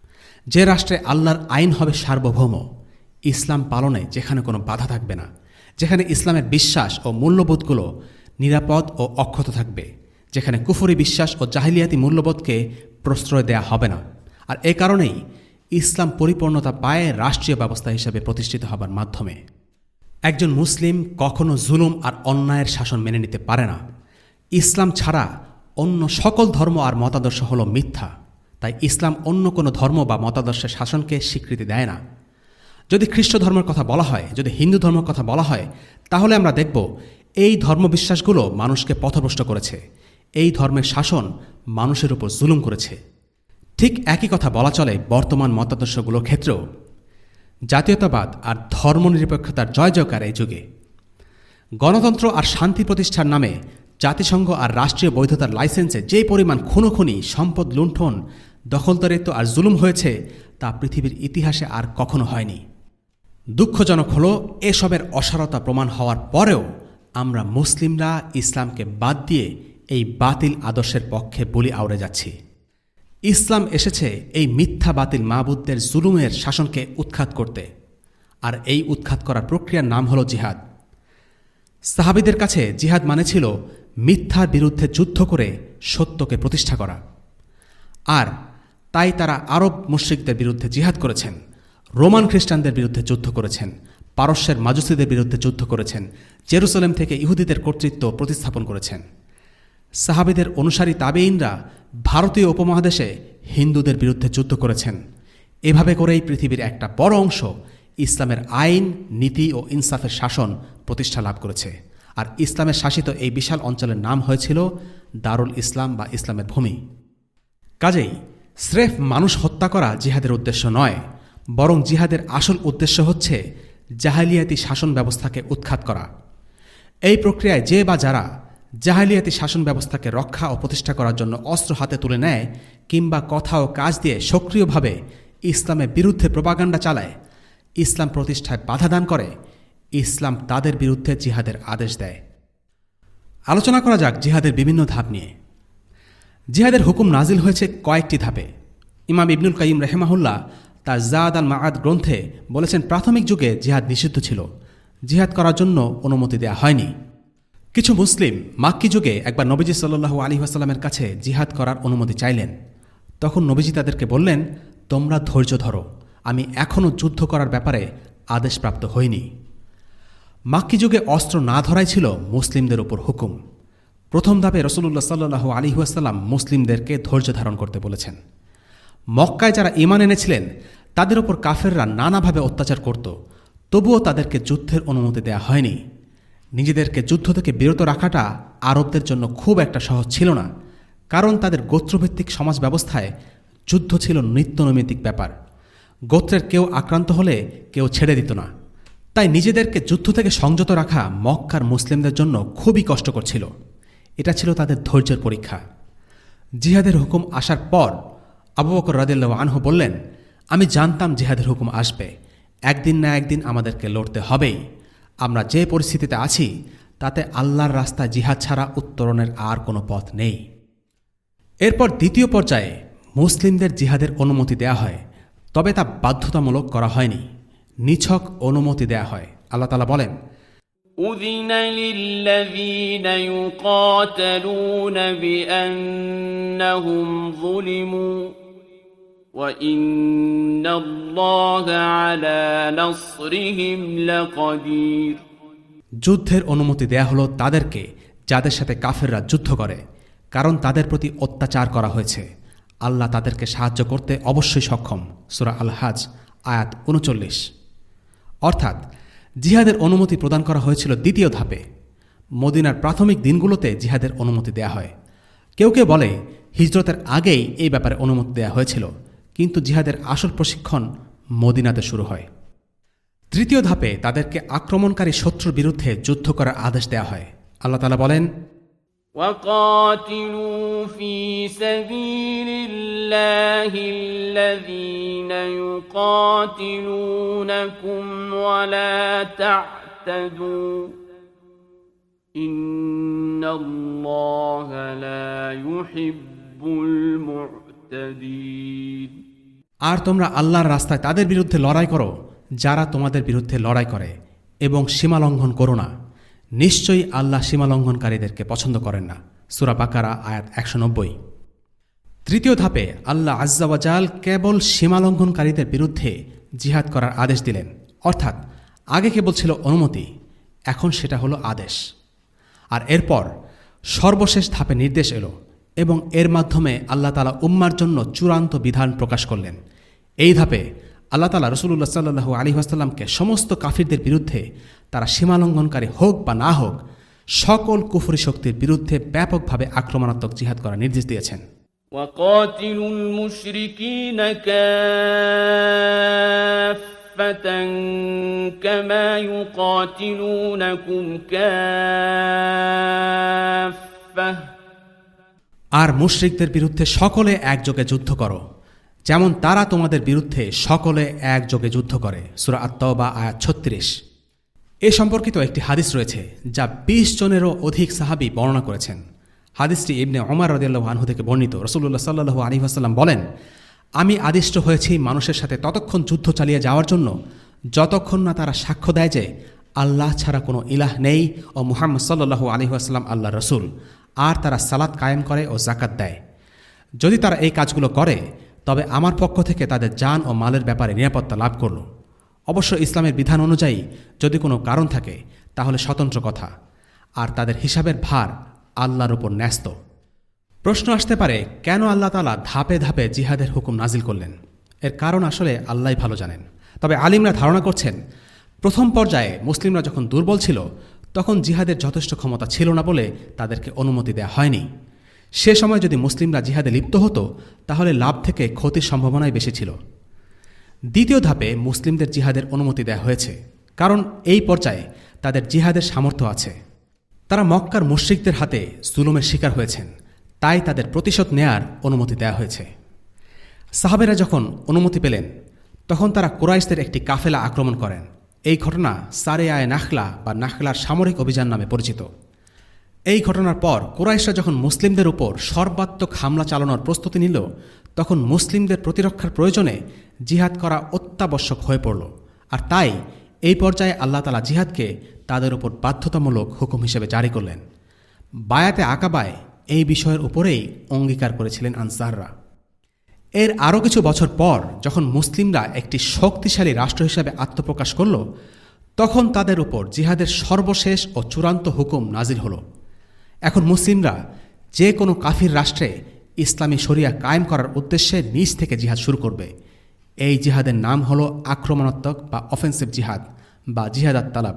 যে রাষ্ট্রে আল্লাহর আইন হবে সার্বভৌম, ইসলাম পালনে যেখানে কোনো বাধা থাকবে না, যেখানে ইসলামের বিশ্বাস ও মূল্যবোধগুলো নিরাপদ ও অক্ষত থাকবে, যেখানে কুফরি বিশ্বাস ও জাহিলিয়াতি মূল্যবোধকে প্রশ্রয় দেয়া হবে না। আর এ কারণেই ইসলাম পরিপূর্ণতা পায় রাষ্ট্রীয় ব্যবস্থা হিসেবে প্রতিষ্ঠিত হবার মাধ্যমে। একজন মুসলিম কখনো জুলুম আর অন্যায়ের শাসন মেনে নিতে পারে না। ইসলাম ছাড়া অন্য সকল ধর্ম আর মতাদর্শ হল মিথ্যা। তাই ইসলাম অন্য কোনো ধর্ম বা মতাদর্শের শাসনকে স্বীকৃতি দেয় না। যদি খ্রিস্ট ধর্মের কথা বলা হয়, যদি হিন্দু ধর্মের কথা বলা হয়, তাহলে আমরা দেখব এই ধর্মবিশ্বাসগুলো মানুষকে পথভ্রষ্ট করেছে। এই ধর্মের শাসন মানুষের উপর জুলুম করেছে। ঠিক একই কথা বলা চলে বর্তমান মতাদর্শগুলোর ক্ষেত্রেও। জাতীয়তাবাদ আর ধর্মনিরপেক্ষতার জয় জয়কার এই যুগে। গণতন্ত্র আর শান্তি প্রতিষ্ঠার নামে জাতিসংঘ আর রাষ্ট্রীয় বৈধতার লাইসেন্সে যে পরিমাণ খুনোখুনি, সম্পদ লুণ্ঠন, দখলদারিত্ব আর জুলুম হয়েছে তা পৃথিবীর ইতিহাসে আর কখনো হয়নি। দুঃখজনক হল এসবের অসারতা প্রমাণ হওয়ার পরেও আমরা মুসলিমরা ইসলামকে বাদ দিয়ে এই বাতিল আদর্শের পক্ষে বলি আউড়ে যাচ্ছি। ইসলাম এসেছে এই মিথ্যা বাতিল মাবুদদের জুলুমের শাসনকে উৎখাত করতে, আর এই উৎখাত করার প্রক্রিয়ার নাম হল জিহাদ। সাহাবীদের কাছে জিহাদ মানে ছিল মিথ্যার বিরুদ্ধে যুদ্ধ করে সত্যকে প্রতিষ্ঠা করা। আর তাই তারা আরব মুশরিকদের বিরুদ্ধে জিহাদ করেছেন, রোমান খ্রিস্টানদের বিরুদ্ধে যুদ্ধ করেছেন, পারস্যের মাজুসীদের বিরুদ্ধে যুদ্ধ করেছেন, জেরুসালেম থেকে ইহুদিদের কর্তৃত্ব প্রতিস্থাপন করেছেন। সাহাবীদের অনুসারী তাবেঈনরা ভারতীয় উপমহাদেশে হিন্দুদের বিরুদ্ধে যুদ্ধ করেছেন। এভাবে করেই পৃথিবীর একটা বড় অংশ ইসলামের আইন, নীতি ও ইনসাফের শাসন প্রতিষ্ঠা লাভ করেছে। আর ইসলামের শাসিত এই বিশাল অঞ্চলের নাম হয়েছিল দারুল ইসলাম বা ইসলামের ভূমি। কাজেই স্রেফ মানুষ হত্যা করা জিহাদের উদ্দেশ্য নয়, বরং জিহাদের আসল উদ্দেশ্য হচ্ছে জাহেলিয়াতি শাসন ব্যবস্থাকে উৎখাত করা। এই প্রক্রিয়ায় যে বা যারা জাহেলিয়াতি শাসন ব্যবস্থাকে রক্ষা ও প্রতিষ্ঠা করার জন্য অস্ত্র হাতে তুলে নেয় কিংবা কথা ও কাজ দিয়ে সক্রিয়ভাবে ইসলামের বিরুদ্ধে প্রপাগান্ডা চালায়, ইসলাম প্রতিষ্ঠায় বাধা দান করে, ইসলাম তাদের বিরুদ্ধে জিহাদের আদেশ দেয়। আলোচনা করা যাক জিহাদের বিভিন্ন ধাপ নিয়ে। জিহাদের হুকুম নাজিল হয়েছে কয়েকটি ধাপে। ইমাম ইবনুল কাইয়িম রাহিমাহুল্লাহ তার জাদ আল মাআদ গ্রন্থে বলেছেন, প্রাথমিক যুগে জিহাদ নিষিদ্ধ ছিল, জিহাদ করার জন্য অনুমতি দেয়া হয়নি। কিছু মুসলিম মাক্কি যুগে একবার নবীজি সাল্লাল্লাহু আলাইহি ওয়াসাল্লামের কাছে জিহাদ করার অনুমতি চাইলেন। তখন নবীজি তাদেরকে বললেন, তোমরা ধৈর্য ধরো, আমি এখনও যুদ্ধ করার ব্যাপারে আদেশপ্রাপ্ত হইনি। মাক্কি যুগে অস্ত্র না ধরাই ছিল মুসলিমদের উপর হুকুম। প্রথম ধাপে রাসূলুল্লাহ সাল্লাল্লাহু আলাইহি ওয়াসাল্লাম মুসলিমদেরকে ধৈর্য ধারণ করতে বলেছেন। মক্কায় যারা ঈমান এনেছিলেন তাদের ওপর কাফেররা নানাভাবে অত্যাচার করত, তবুও তাদেরকে যুদ্ধের অনুমতি দেয়া হয়নি। নিজেদেরকে যুদ্ধ থেকে বিরত রাখাটা আরবদের জন্য খুব একটা সহজ ছিল না, কারণ তাদের গোত্রভিত্তিক সমাজ ব্যবস্থায় যুদ্ধ ছিল নিত্যনৈমিত্তিক ব্যাপার। গোত্রের কেউ আক্রান্ত হলে কেউ ছেড়ে দিত না। তাই নিজেদেরকে যুদ্ধ থেকে সংযত রাখা মক্কার মুসলিমদের জন্য খুবই কষ্টকর ছিল। এটা ছিল তাদের ধৈর্যের পরীক্ষা। জিহাদের হুকুম আসার পর আবু বকর রাদিয়াল্লাহু আনহু বললেন, আমি জানতাম জিহাদের হুকুম আসবে, একদিন না একদিন আমাদেরকে লড়তে হবেই। আমরা যে পরিস্থিতিতে আছি তাতে আল্লাহর রাস্তায় জিহাদ ছাড়া উত্তরণের আর কোনো পথ নেই। এরপর দ্বিতীয় পর্যায়ে মুসলিমদের জিহাদের অনুমতি দেয়া হয়, তবে তা বাধ্যতামূলক করা হয়নি, নিছক অনুমতি দেয়া হয়। আল্লাহ তাআলা বলেন, أذن للذين يقاتلون بأنهم ظلموا وإن الله على نصرهم لقدير। যুদ্ধের অনুমতি দেয়া হলো তাদেরকে যাদের সাথে কাফেররা যুদ্ধ করে, কারণ তাদের প্রতি অত্যাচার করা হয়েছে। আল্লাহ তাদেরকে সাহায্য করতে অবশ্যই সক্ষম। সূরা আল হাজ আয়াত উনচল্লিশ। অর্থাৎ জিহাদের অনুমতি প্রদান করা হয়েছিল দ্বিতীয় ধাপে। মদিনার প্রাথমিক দিনগুলোতে জিহাদের অনুমতি দেয়া হয়। কেউ কেউ বলে হিজরতের আগেই এই ব্যাপারে অনুমতি দেয়া হয়েছিল, কিন্তু জিহাদের আসল প্রশিক্ষণ মদিনাতে শুরু হয়। তৃতীয় ধাপে তাদেরকে আক্রমণকারী শত্রুর বিরুদ্ধে যুদ্ধ করার আদেশ দেয়া হয়। আল্লাহ তাআলা বলেন, وقاتلوا في سبيل الله الذين يقاتلونكم ولا تعتدوا إن الله لا يحب المعتدين। আর তোমরা আল্লাহর রাস্তায় তাদের বিরুদ্ধে লড়াই করো যারা তোমাদের বিরুদ্ধে লড়াই করে, এবং সীমালঙ্ঘন করো না। নিশ্চয়ই আল্লাহ সীমালঙ্ঘনকারীদেরকে পছন্দ করেন না। সূরা বাকারা আয়াত একশো নব্বই। তৃতীয় ধাপে আল্লাহ আজ্জা ওয়া জাল কেবল সীমালঙ্ঘনকারীদের বিরুদ্ধে জিহাদ করার আদেশ দিলেন, অর্থাৎ আগে কেবল ছিল অনুমতি, এখন সেটা হলো আদেশ। আর এরপর সর্বশেষ ধাপে নির্দেশ এলো এবং এর মাধ্যমে আল্লাহ তাআলা উম্মার জন্য চূড়ান্ত বিধান প্রকাশ করলেন। এই ধাপে আল্লাহ তাআলা রাসূলুল্লাহ সাল্লাল্লাহু আলাইহি ওয়াসাল্লামকে সমস্ত কাফিরদের বিরুদ্ধে, তারা সীমালঙ্ঘনকারী হোক বা না হোক, সকল কুফরি শক্তির বিরুদ্ধে ব্যাপকভাবে আক্রমণাত্মক জিহাদ করার নির্দেশ দিয়েছেন। وقاتلوا المشركين كافة كما يقاتلونكم كافة আর মুশরিকদের বিরুদ্ধে সকলে একযোগে যুদ্ধ করো, যেমন তারা তোমাদের বিরুদ্ধে সকলে একযোগে যুদ্ধ করে। সূরা আত-তাওবা আয়াত ছত্রিশ। এ সম্পর্কিত একটি হাদিস রয়েছে যা বিশ জনেরও অধিক সাহাবী বর্ণনা করেছেন। হাদিসটি ইবনে ওমর রাদিয়াল্লাহু আনহু থেকে বর্ণিত। রাসূলুল্লাহ সাল্লাল্লাহু আলাইহি ওয়াসাল্লাম বলেন, আমি আদিষ্ট হয়েছি মানুষের সাথে ততক্ষণ যুদ্ধ চালিয়ে যাওয়ার জন্য যতক্ষণ না তারা সাক্ষ্য দেয় যে আল্লাহ ছাড়া কোনো ইলাহ নেই ও মুহাম্মদ সাল্লাল্লাহু আলাইহি ওয়াসাল্লাম আল্লাহর রাসূল, আর তারা সালাত কায়েম করে ও যাকাত দেয়। যদি তারা এই কাজগুলো করে তবে আমার পক্ষ থেকে তাদের জান ও মালের ব্যাপারে নিরাপত্তা লাভ করল। অবশ্য ইসলামের বিধান অনুযায়ী যদি কোনো কারণ থাকে তাহলে স্বতন্ত্র কথা, আর তাদের হিসাবের ভার আল্লাহর উপর ন্যস্ত। প্রশ্ন আসতে পারে, কেন আল্লাহ তাআলা ধাপে ধাপে জিহাদের হুকুম নাজিল করলেন? এর কারণ আসলে আল্লাহই ভালো জানেন। তবে আলিমরা ধারণা করছেন, প্রথম পর্যায়ে মুসলিমরা যখন দুর্বল ছিল তখন জিহাদের যথেষ্ট ক্ষমতা ছিল না বলে তাদেরকে অনুমতি দেওয়া হয়নি। সে সময় যদি মুসলিমরা জিহাদে লিপ্ত হতো তাহলে লাভ থেকে ক্ষতির সম্ভাবনাই বেশি ছিল। দ্বিতীয় ধাপে মুসলিমদের জিহাদের অনুমতি দেওয়া হয়েছে, কারণ এই পর্যায়ে তাদের জিহাদের সামর্থ্য আছে। তারা মক্কার মুশরিকদের হাতে জুলুমের শিকার হয়েছেন, তাই তাদের প্রতিশোধ নেয়ার অনুমতি দেওয়া হয়েছে। সাহাবেরা যখন অনুমতি পেলেন তখন তারা কুরাইশদের একটি কাফেলা আক্রমণ করেন। এই ঘটনা সারে আয়ে নাখলা বা নাখলার সামরিক অভিযান নামে পরিচিত। এই ঘটনার পর কুরাইশরা যখন মুসলিমদের উপর সর্বাত্মক হামলা চালানোর প্রস্তুতি নিল তখন মুসলিমদের প্রতিরক্ষার প্রয়োজনে জিহাদ করা অত্যাবশ্যক হয়ে পড়ল। আর তাই এই পর্যায়ে আল্লাহ তাআলা জিহাদকে তাদের উপর বাধ্যতামূলক হুকুম হিসেবে জারি করলেন। বায়াতে আকাবায় এই বিষয়ের উপরেই অঙ্গীকার করেছিলেন আনসাররা। এর আরও কিছু বছর পর যখন মুসলিমরা একটি শক্তিশালী রাষ্ট্র হিসেবে আত্মপ্রকাশ করল তখন তাদের উপর জিহাদের সর্বশেষ ও চূড়ান্ত হুকুম নাজিল হল। এখন মুসলিমরা যে কোনো কাফির রাষ্ট্রে ইসলামী শরিয়া কায়েম করার উদ্দেশ্যে নিজ থেকে জিহাদ শুরু করবে। এই জিহাদের নাম হল আক্রমণাত্মক বা অফেন্সিভ জিহাদ বা জিহাদ আত তালাব।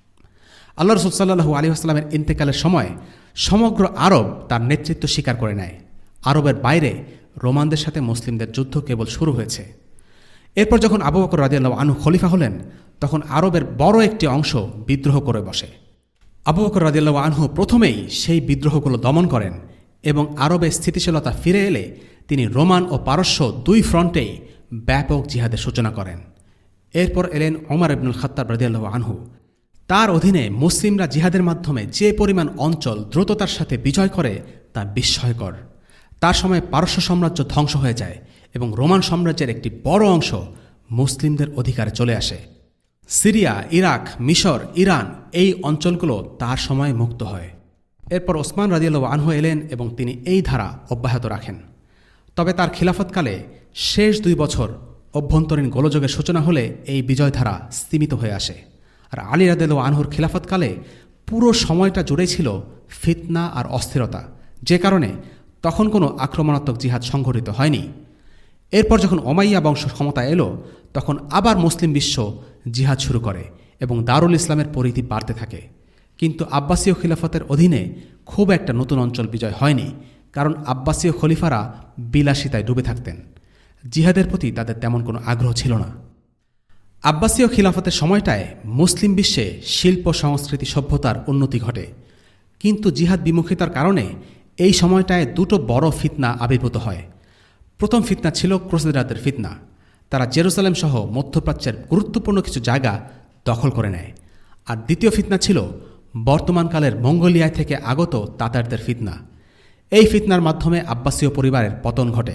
আল্লাহ রাসূল সাল্লাল্লাহু আলাইহি ওয়াসাল্লামের ইন্তেকালের সময় সমগ্র আরব তার নেতৃত্ব স্বীকার করে নেয়। আরবের বাইরে রোমানদের সাথে মুসলিমদের যুদ্ধ কেবল শুরু হয়েছে। এরপর যখন আবু বকর রাদিয়াল্লাহু আনহু খলিফা হলেন তখন আরবের বড় একটি অংশ বিদ্রোহ করে বসে। আবু বকর রাদিয়াল্লাহু আনহু প্রথমেই সেই বিদ্রোহগুলো দমন করেন এবং আরবে স্থিতিশীলতা ফিরে এলে তিনি রোমান ও পারস্য দুই ফ্রন্টেই ব্যাপক জিহাদের সূচনা করেন। এরপর এলেন ওমর ইবনুল খাত্তাব রাদিয়াল্লাহু আনহু। তার অধীনে মুসলিমরা জিহাদের মাধ্যমে যে পরিমাণ অঞ্চল দ্রুততার সাথে বিজয় করে তা বিস্ময়কর। তার সময় পারস্য সাম্রাজ্য ধ্বংস হয়ে যায় এবং রোমান সাম্রাজ্যের একটি বড় অংশ মুসলিমদের অধিকারে চলে আসে। সিরিয়া, ইরাক, মিশর, ইরান এই অঞ্চলগুলো তার সময় মুক্ত হয়। এরপর ওসমান রাদিয়াল্লাহু আনহু এলেন এবং তিনি এই ধারা অব্যাহত রাখেন। তবে তার খিলাফতকালে শেষ দুই বছর অভ্যন্তরীণ গোলযোগের সূচনা হলে এই বিজয়ধারা স্তীমিত হয়ে আসে। আর আলী রাদিয়াল্লাহু আনহুর খিলাফতকালে পুরো সময়টা জুড়ে ছিল ফিতনা আর অস্থিরতা, যে কারণে তখন কোনো আক্রমণাত্মক জিহাদ সংঘটিত হয়নি। এরপর যখন ওমাইয়া বংশ ক্ষমতা এলো তখন আবার মুসলিম বিশ্ব জিহাদ শুরু করে এবং দারুল ইসলামের পরিধি বাড়তে থাকে। কিন্তু আব্বাসীয় খিলাফতের অধীনে খুব একটা নতুন অঞ্চল বিজয় হয়নি, কারণ আব্বাসীয় খলিফারা বিলাসিতায় ডুবে থাকতেন। জিহাদের প্রতি তাদের তেমন কোনো আগ্রহ ছিল না। আব্বাসীয় খিলাফতের সময়টায় মুসলিম বিশ্বে শিল্প, সংস্কৃতি, সভ্যতার উন্নতি ঘটে, কিন্তু জিহাদ বিমুখিতার কারণে এই সময়টায় দুটো বড় ফিতনা আবির্ভূত হয়। প্রথম ফিতনা ছিল ক্রুসেডারদের ফিতনা। তারা জেরুজালেম সহ মধ্যপ্রাচ্যের গুরুত্বপূর্ণ কিছু জায়গা দখল করে নেয়। আর দ্বিতীয় ফিতনা ছিল বর্তমানকালের মঙ্গোলিয়ায় থেকে আগত তাতারদের ফিতনা। এই ফিতনার মাধ্যমে আব্বাসীয় পরিবারের পতন ঘটে।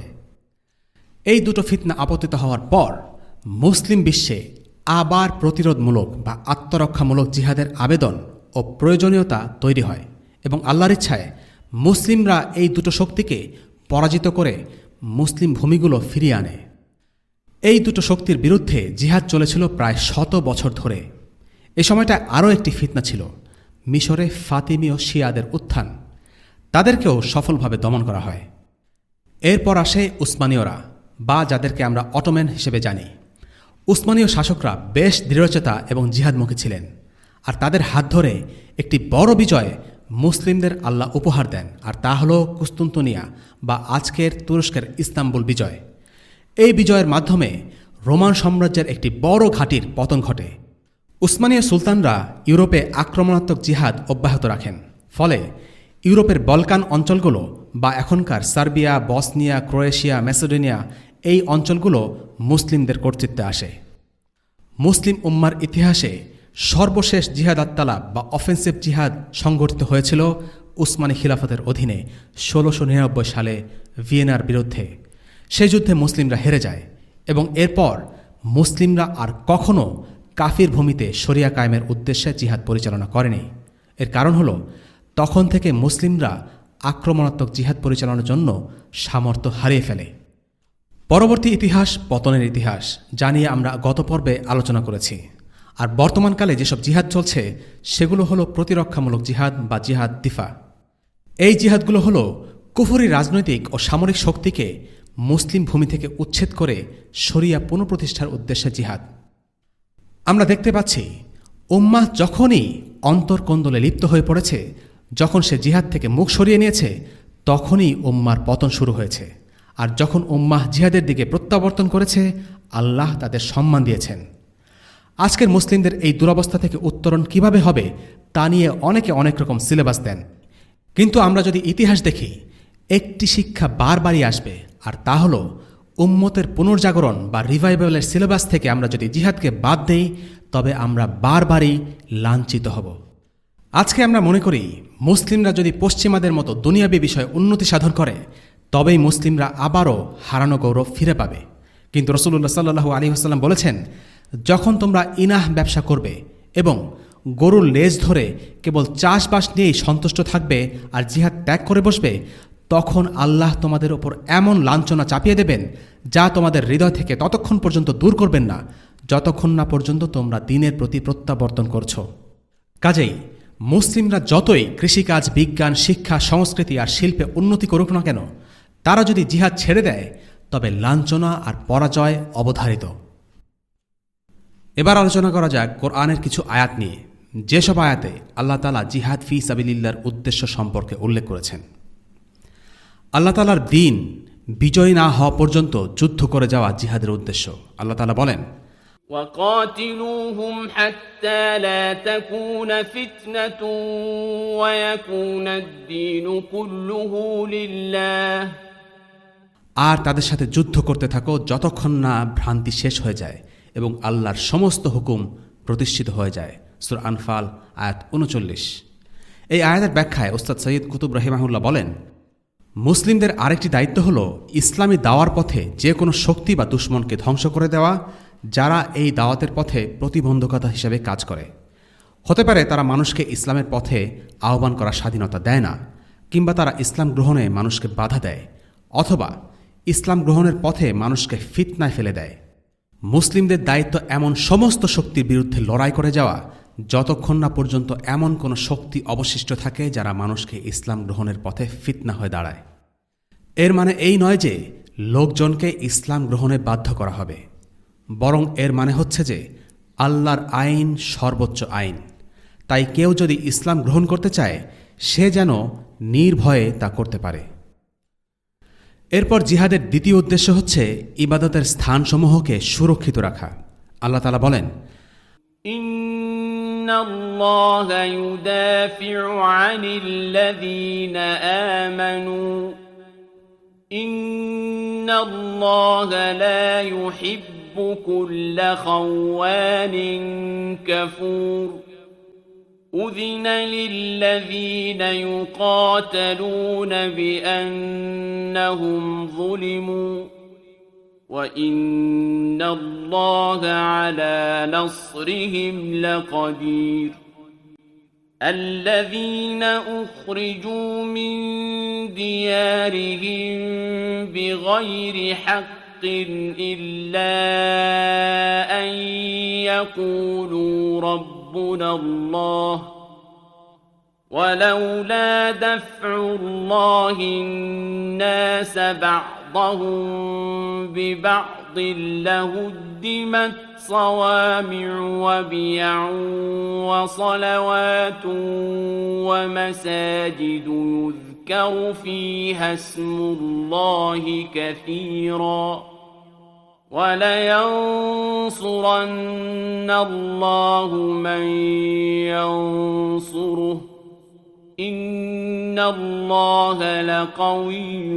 এই দুটো ফিতনা আপতিত হওয়ার পর মুসলিম বিশ্বে আবার প্রতিরোধমূলক বা আত্মরক্ষামূলক জিহাদের আবেদন ও প্রয়োজনীয়তা তৈরি হয় এবং আল্লাহর ইচ্ছায় মুসলিমরা এই দুটো শক্তিকে পরাজিত করে মুসলিম ভূমিগুলো ফিরিয়ে আনে। এই দুটো শক্তির বিরুদ্ধে জিহাদ চলেছিল প্রায় শত বছর ধরে। এ সময়টা আরও একটি ফিতনা ছিল, মিশরে ফাতিমীয় শিয়াদের উত্থান। তাদেরকেও সফলভাবে দমন করা হয়। এরপর আসে উসমানীয়রা, বা যাদেরকে আমরা অটোম্যান হিসেবে জানি। উসমানীয় শাসকরা বেশ দৃঢ়চেতা এবং জিহাদমুখী ছিলেন, আর তাদের হাত ধরে একটি বড় বিজয় মুসলিমদের আল্লাহ উপহার দেন, আর তা হল কুস্তুন্তনিয়া বা আজকের তুরস্কের ইস্তাম্বুল বিজয়। এই বিজয়ের মাধ্যমে রোমান সাম্রাজ্যের একটি বড় ঘাঁটির পতন ঘটে। উসমানীয় সুলতানরা ইউরোপে আক্রমণাত্মক জিহাদ অব্যাহত রাখেন। ফলে ইউরোপের বলকান অঞ্চলগুলো বা এখনকার সার্বিয়া, বসনিয়া, ক্রোয়েশিয়া, ম্যাসেডোনিয়া এই অঞ্চলগুলো মুসলিমদের কর্তৃত্বে আসে। মুসলিম উম্মার ইতিহাসে সর্বশেষ জিহাদ আত্তালাব বা অফেন্সিভ জিহাদ সংগঠিত হয়েছিল উসমানী খিলাফতের অধীনে ষোলোশো নিরানব্বই সালে ভিয়েনার বিরুদ্ধে। সেই যুদ্ধে মুসলিমরা হেরে যায় এবং এরপর মুসলিমরা আর কখনো কাফির ভূমিতে শরিয়া কায়েমের উদ্দেশ্যে জিহাদ পরিচালনা করেনি। এর কারণ হল তখন থেকে মুসলিমরা আক্রমণাত্মক জিহাদ পরিচালনার জন্য সামর্থ্য হারিয়ে ফেলে। পরবর্তী ইতিহাস পতনের ইতিহাস, যা নিয়ে আমরা গত পর্বে আলোচনা করেছি। আর বর্তমানকালে যেসব জিহাদ চলছে সেগুলো হলো প্রতিরক্ষামূলক জিহাদ বা জিহাদ দিফা। এই জিহাদগুলো হলো কুফরি রাজনৈতিক ও সামরিক শক্তিকে মুসলিম ভূমি থেকে উচ্ছেদ করে শরিয়া পুনঃপ্রতিষ্ঠার উদ্দেশ্যে জিহাদ। আমরা দেখতে পাচ্ছি উম্মাহ যখনই অন্তর্কন্দলে লিপ্ত হয়ে পড়েছে, যখন সে জিহাদ থেকে মুখ সরিয়ে নিয়েছে, তখনই উম্মার পতন শুরু হয়েছে। আর যখন উম্মাহ জিহাদের দিকে প্রত্যাবর্তন করেছে, আল্লাহ তাদের সম্মান দিয়েছেন। আজকের মুসলিমদের এই দুরবস্থা থেকে উত্তরণ কিভাবে হবে তা নিয়ে অনেকে অনেক রকম সিলেবাস দেন, কিন্তু আমরা যদি ইতিহাস দেখি, একটি শিক্ষা বারবারই আসবে, আর তা হল উম্মতের পুনর্জাগরণ বা রিভাইভালের সিলেবাস থেকে আমরা যদি জিহাদকে বাদ দেই, তবে আমরা বারবারই লাঞ্ছিত হব। আজকে আমরা মনে করি মুসলিমরা যদি পশ্চিমাদের মতো দুনিয়াবী বিষয়ে উন্নতি সাধন করে, তবেই মুসলিমরা আবারও হারানো গৌরব ফিরে পাবে। কিন্তু রাসূলুল্লাহ সাল্লাল্লাহু আলাইহি ওয়াসাল্লাম বলেছেন, যখন তোমরা ইনাহ ব্যবসা করবে এবং গরুর লেজ ধরে কেবল চাষবাস নিয়েই সন্তুষ্ট থাকবে আর জিহাদ ত্যাগ করে বসবে, তখন আল্লাহ তোমাদের ওপর এমন লাঞ্ছনা চাপিয়ে দেবেন যা তোমাদের হৃদয় থেকে ততক্ষণ পর্যন্ত দূর করবেন না যতক্ষণ না পর্যন্ত তোমরা দ্বীনের প্রতি প্রত্যাবর্তন করছো। কাজেই মুসলিমরা যতই কৃষিকাজ, বিজ্ঞান, শিক্ষা, সংস্কৃতি আর শিল্পে উন্নতি করুক না কেন, তারা যদি জিহাদ ছেড়ে দেয় তবে লাঞ্ছনা আর পরাজয় অবধারিত। এবার আলোচনা করা যাক কোরআনের কিছু আয়াত নিয়ে, যেসব আয়াতে আল্লাহ তাআলা জিহাদ ফি সাবিলিল্লাহর উদ্দেশ্য সম্পর্কে উল্লেখ করেছেন। আল্লাহ তাআলার দ্বীন বিজয়ী না হওয়া পর্যন্ত যুদ্ধ করে যাওয়া জিহাদের উদ্দেশ্য। আল্লাহ তাআলা বলেন, وَقَاتِلُوهُمْ حَتَّى لَا تَكُونَ فِتْنَةٌ وَيَكُونَ الدِّينُ كُلُّهُ لِلَّهِ। আর তাদের সাথে যুদ্ধ করতে থাকো যতক্ষণ না ভ্রান্তি শেষ হয়ে যায় এবং আল্লাহর সমস্ত হুকুম প্রতিষ্ঠিত হয়ে যায়। সূরা আনফাল আয়াত উনচল্লিশ। এই আয়াতের ব্যাখ্যায় ওস্তাদ সৈয়দ কুতুব রাহিমাহুল্লাহ বলেন, মুসলিমদের আরেকটি দায়িত্ব হল ইসলামী দাওয়ার পথে যে কোনো শক্তি বা দুশমনকে ধ্বংস করে দেওয়া, যারা এই দাওয়াতের পথে প্রতিবন্ধকতা হিসেবে কাজ করে। হতে পারে তারা মানুষকে ইসলামের পথে আহ্বান করার স্বাধীনতা দেয় না, কিংবা তারা ইসলাম গ্রহণে মানুষকে বাধা দেয়, অথবা ইসলাম গ্রহণের পথে মানুষকে ফিতনায় ফেলে দেয়। মুসলিমদের দায়িত্ব এমন সমস্ত শক্তির বিরুদ্ধে লড়াই করে যাওয়া যতক্ষণ না পর্যন্ত এমন কোনো শক্তি অবশিষ্ট থাকে যারা মানুষকে ইসলাম গ্রহণের পথে ফিতনা হয়ে দাঁড়ায়। এর মানে এই নয় যে লোকজনকে ইসলাম গ্রহণে বাধ্য করা হবে, বরং এর মানে হচ্ছে যে আল্লাহর আইন সর্বোচ্চ আইন। তাই কেউ যদি ইসলাম গ্রহণ করতে চায়, সে যেন নির্ভয়ে তা করতে পারে। এরপর জিহাদের দ্বিতীয় উদ্দেশ্য হচ্ছে ইবাদতের স্থানসমূহকে সুরক্ষিত রাখা। আল্লাহ তাআলা বলেন, ইন্নাল্লাহা ইউদাফিউ আনিল্লাযীনা আমানু ইন্নাল্লাহা লা ইউহিব্বু কুল্লা খাওয়ানিন কাফুর أذن للذين يقاتلون بأنهم ظلموا وإن الله على نصرهم لقدير। الذين أخرجوا من ديارهم بغير حق إلا أن يقولوا ربنا الله ولولا دفع الله الناس بعضهم ببعض لهدمت صوامع وبيع وصلوات ومساجد يذكر فيها اسم الله كثيرا ولينصرن الله من ينصره إن الله لقوي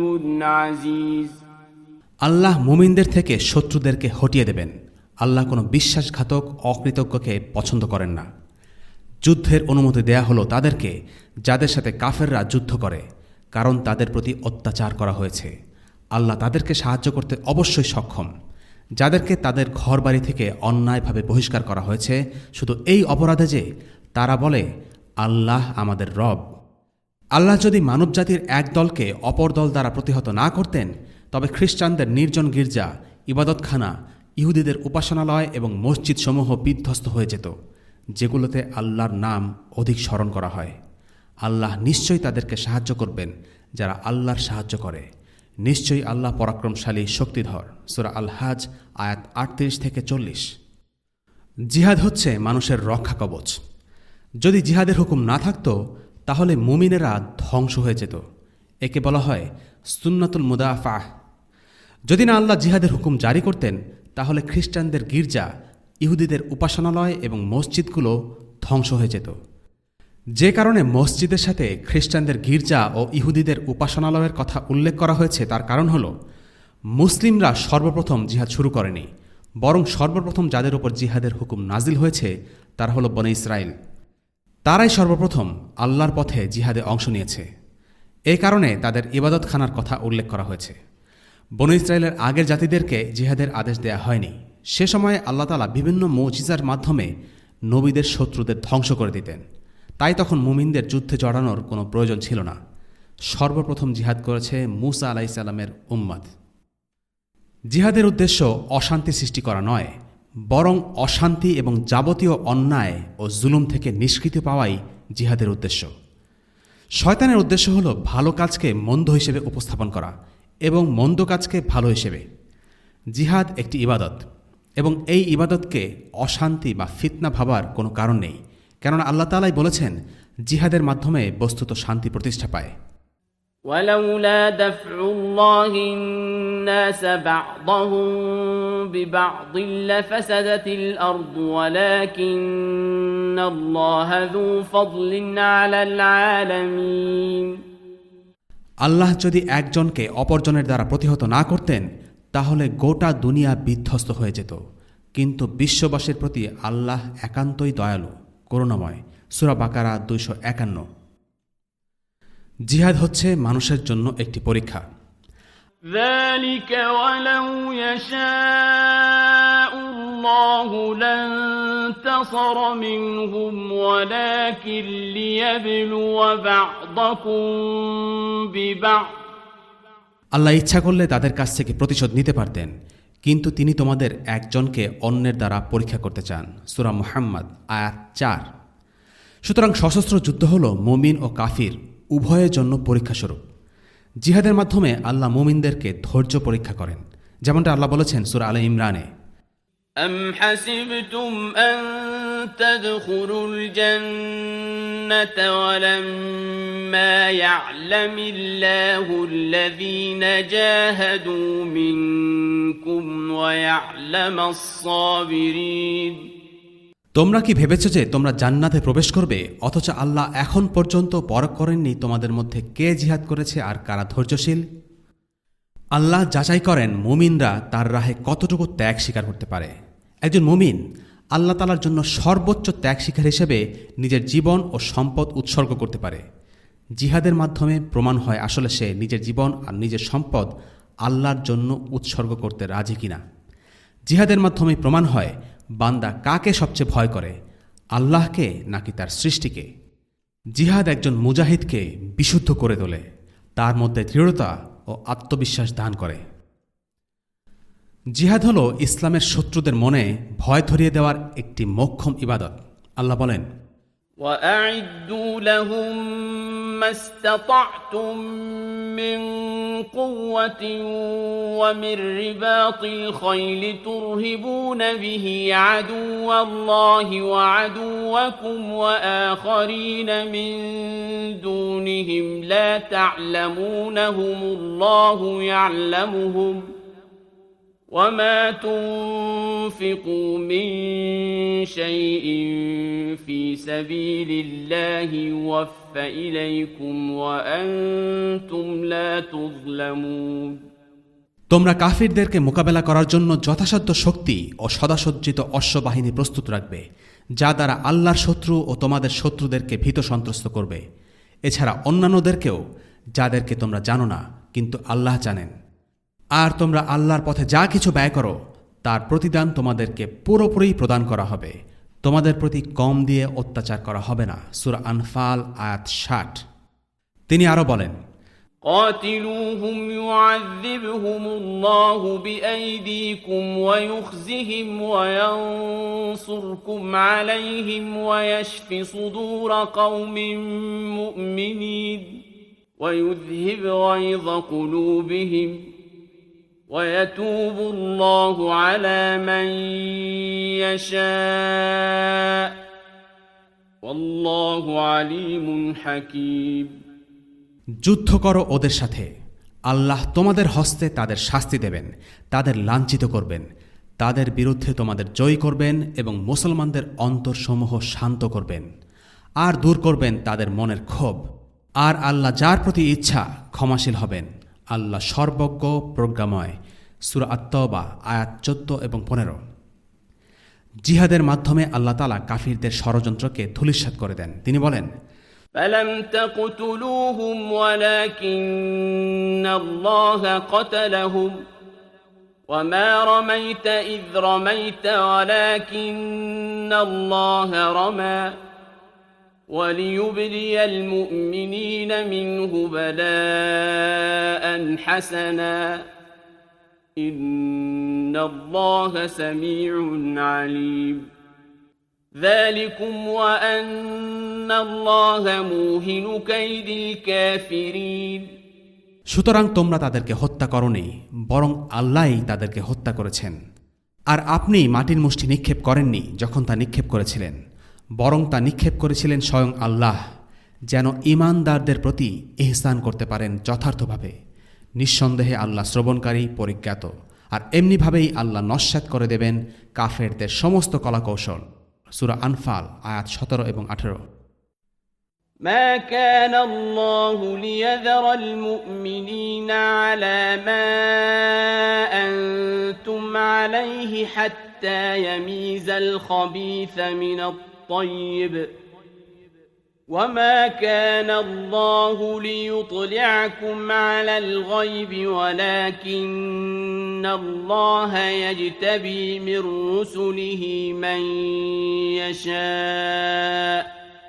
عزيز আল্লাহ মুমিনদের থেকে শত্রুদেরকে হটিয়ে দেবেন। আল্লাহ কোনো বিশ্বাসঘাতক অকৃতজ্ঞকে পছন্দ করেন না। যুদ্ধের অনুমতি দেয়া হলো তাদেরকে যাদের সাথে কাফেররা যুদ্ধ করে, কারণ তাদের প্রতি অত্যাচার করা হয়েছে। আল্লাহ তাদেরকে সাহায্য করতে অবশ্যই সক্ষম। যাদেরকে তাদের ঘরবাড়ি থেকে অন্যায়ভাবে বহিষ্কার করা হয়েছে শুধু এই অপরাধে যে তারা বলে আল্লাহ আমাদের রব। আল্লাহ যদি মানবজাতির এক দলকে অপর দল দ্বারা প্রতিহত না করতেন, তবে খ্রিস্টানদের নির্জন গির্জা, ইবাদতখানা, ইহুদিদের উপাসনালয় এবং মসজিদসমূহ বিধ্বস্ত হয়ে যেত, যেগুলোতে আল্লাহর নাম অধিক স্মরণ করা হয়। আল্লাহ নিশ্চয়ই তাদেরকে সাহায্য করবেন যারা আল্লাহর সাহায্য করে। নিশ্চয়ই আল্লাহ পরাক্রমশালী, শক্তিধর। সূরা আল হাজ আয়াত আটত্রিশ থেকে চল্লিশ। জিহাদ হচ্ছে মানুষের রক্ষা কবচ। যদি জিহাদের হুকুম না থাকত তাহলে মুমিনেরা ধ্বংস হয়ে যেত। একে বলা হয় সুন্নাতুল মুদাফাহ। যদি না আল্লাহ জিহাদের হুকুম জারি করতেন তাহলে খ্রিস্টানদের গির্জা, ইহুদিদের উপাসনালয় এবং মসজিদগুলো ধ্বংস হয়ে যেত। যে কারণে মসজিদের সাথে খ্রিস্টানদের গির্জা ও ইহুদিদের উপাসনালয়ের কথা উল্লেখ করা হয়েছে তার কারণ হল মুসলিমরা সর্বপ্রথম জিহাদ শুরু করেনি, বরং সর্বপ্রথম যাদের উপর জিহাদের হুকুম নাজিল হয়েছে তারা হল বনে ইসরায়েল। তারাই সর্বপ্রথম আল্লাহর পথে জিহাদে অংশ নিয়েছে। এই কারণে তাদের ইবাদতখানার কথা উল্লেখ করা হয়েছে। বনে ইসরায়েলের আগের জাতিদেরকে জিহাদের আদেশ দেয়া হয়নি। সে সময়ে আল্লাহ তাআলা বিভিন্ন মুজিজার মাধ্যমে নবীদের শত্রুদের ধ্বংস করে দিতেন। তাই তখন মুমিনদের যুদ্ধে জড়ানোর কোনো প্রয়োজন ছিল না। সর্বপ্রথম জিহাদ করেছে মূসা আলাইহিস সালামের উম্মত। জিহাদের উদ্দেশ্য অশান্তি সৃষ্টি করা নয়, বরং অশান্তি এবং যাবতীয় অন্যায় ও জুলুম থেকে নিষ্কৃতি পাওয়াই জিহাদের উদ্দেশ্য। শয়তানের উদ্দেশ্য হল ভালো কাজকে মন্দ হিসেবে উপস্থাপন করা এবং মন্দ কাজকে ভালো হিসেবে। জিহাদ একটি ইবাদত এবং এই ইবাদতকে অশান্তি বা ফিতনা ভাবার কোনো কারণ নেই, কেননা আল্লাহ তাআলাই বলেছেন জিহাদের মাধ্যমে বস্তুত শান্তি প্রতিষ্ঠা পায়। ولولا دفع الله الناس بعضهم ببعض لفسدت الأرض ولكن الله ذو فضل على العالمين আল্লাহ যদি একজনকে অপরজনের দ্বারা প্রতিহত না করতেন তাহলে গোটা দুনিয়া বিধ্বস্ত হয়ে যেত, কিন্তু বিশ্ববাসীর প্রতি আল্লাহ একান্তই দয়ালু, করুণাময়। সূরা বাকারা দুইশো একান্ন। জিহাদ হচ্ছে মানুষের জন্য একটি পরীক্ষা। ذلك ولو يشاء الله لانتصر منهم ولكن ليبلو بعضكم ببعض আল্লাহ ইচ্ছা করলে তাদের কাছ থেকে প্রতিশোধ নিতে পারতেন, কিন্তু তিনি তোমাদের একজনকে অন্যের দ্বারা পরীক্ষা করতে চান। সূরা মুহাম্মদ আয়াত চার। সুতরাং সশস্ত্র যুদ্ধ হল মুমিন ও কাফির উভয়ের জন্য পরীক্ষাস্বরূপ। জিহাদের মাধ্যমে আল্লাহ মুমিনদেরকে ধৈর্য পরীক্ষা করেন, যেমনটা আল্লাহ বলেছেন সূরা আলে ইমরানে, أم حسبتم أن تدخلوا الجنة ولما يعلم الله الذين جاهدوا منكم ويعلم الصابرين তোমরা কি ভেবেছ যে তোমরা জান্নাতে প্রবেশ করবে, অথচ আল্লাহ এখন পর্যন্ত পরখ করেননি তোমাদের মধ্যে কে জিহাদ করেছে আর কারা ধৈর্যশীল? আল্লাহ যাচাই করেন মুমিনরা তার রাহে কতটুকু ত্যাগ স্বীকার করতে পারে। একজন মুমিন আল্লাহ তাআলার জন্য সর্বোচ্চ ত্যাগ স্বীকার হিসেবে নিজের জীবন ও সম্পদ উৎসর্গ করতে পারে। জিহাদের মাধ্যমে প্রমাণ হয় আসলে সে নিজের জীবন আর নিজের সম্পদ আল্লাহর জন্য উৎসর্গ করতে রাজি কিনা। জিহাদের মাধ্যমে প্রমাণ হয় বান্দা কাকে সবচেয়ে ভয় করে, আল্লাহকে নাকি তার সৃষ্টিকে। জিহাদ একজন মুজাহিদকে বিশুদ্ধ করে তোলে, তার মধ্যে দৃঢ়তা ও আত্মবিশ্বাস দান করে। জিহাদ হল ইসলামের শত্রুদের মনে ভয় ধরিয়ে দেওয়ার একটি মোক্ষম ইবাদত। আল্লাহ বলেন, وَأَعِدُّوا لَهُم مَّا اسْتَطَعْتُم مِّن قُوَّةٍ وَمِن رِّبَاطِ الْخَيْلِ تُرْهِبُونَ بِهِ عَدُوَّ اللَّهِ وَعَدُوَّكُمْ وَآخَرِينَ مِن دُونِهِمْ لَا تَعْلَمُونَهُمُ اللَّهُ يَعْلَمُهُمْ وَمَا تُنفِقُوا مِن شَيْءٍ فِي سَبِيلِ اللَّهِ يُوَفَّ إِلَيْكُمْ وَأَنتُمْ لَا تُظْلَمُونَ। তোমরা কাফিরদেরকে মোকাবেলা করার জন্য যথাসাধ্য শক্তি ও সদাসজ্জিত অশ্ববাহিনী প্রস্তুত রাখবে, যা দ্বারা আল্লাহর শত্রু ও তোমাদের শত্রুদেরকে ভীত সন্ত্রস্ত করবে, এছাড়া অন্যান্যদেরকেও যাদেরকে তোমরা জানো না কিন্তু আল্লাহ জানেন। আর তোমরা আল্লাহর পথে যা কিছু ব্যয় করো তার প্রতিদান তোমাদেরকে পুরোপুরি প্রদান করা হবে, তোমাদের প্রতি কম দিয়ে অত্যাচার করা হবে না। সূরা আনফাল আয়াত ষাট। তিনি আরো বলেন, قاتلوهم يعذبهم الله بأيديكم ويخزهم وينصركم عليهم ويشف صدور قوم مؤمنين ويذهب غيظ قلوبهم ويتوب الله على من يشاء والله عليم حكيم। যুদ্ধ করো ওদের সাথে, আল্লাহ তোমাদের হস্তে তাদের শাস্তি দেবেন, তাদের লাঞ্ছিত করবেন, তাদের বিরুদ্ধে তোমাদের জয়ী করবেন এবং মুসলমানদের অন্তরসমূহ শান্ত করবেন আর দূর করবেন তাদের মনের ক্ষোভ। আর আল্লাহ যার প্রতি ইচ্ছা ক্ষমাশীল হবেন। আল্লাহ সর্বজ্ঞ প্রজ্ঞাময়। সূরা আত-তাওবা আয়াত চোদ্দ এবং পনেরো। জিহাদের মাধ্যমে আল্লাহ তাআলা কাফিরদের ষড়যন্ত্রকে ধূলিসাৎ করে দেন। তিনি বলেন, فلم تقتلوهم ولكن الله قتلهم وما رميت إذ رميت ولكن الله رمى وليبلي المؤمنين منه بلاء حسنا إن الله سميع عليم ذلكم وأن الله موهن كيد الكافرين। সুতরাং তোমরা তাদেরকে হত্যা করনি, বরং আল্লাহই তাদেরকে হত্যা করেছেন। আর আপনি মাটির মুষ্টি নিক্ষেপ করেননি যখন তা নিক্ষেপ করেছিলেন, বরং তা নিক্ষেপ করেছিলেন স্বয়ং আল্লাহ, যেন ঈমানদারদের প্রতি ইহসান করতে পারেন যথার্থভাবে। নিঃসন্দেহে আল্লাহ শ্রবণকারী, পরিজ্ঞাত। আর এমনিভাবেই আল্লাহ নস্যাৎ করে দেবেন কাফেরদের সমস্ত কলাকৌশল। সূরা আনফাল আয়াত সতেরো এবং আঠারো। ما كان الله ليذر المؤمنين على ما أنتم عليه حتى يميز الخبيث من الطيب وما كان الله ليطلعكم على الغيب ولكن الله يجتبي من رسله من يشاء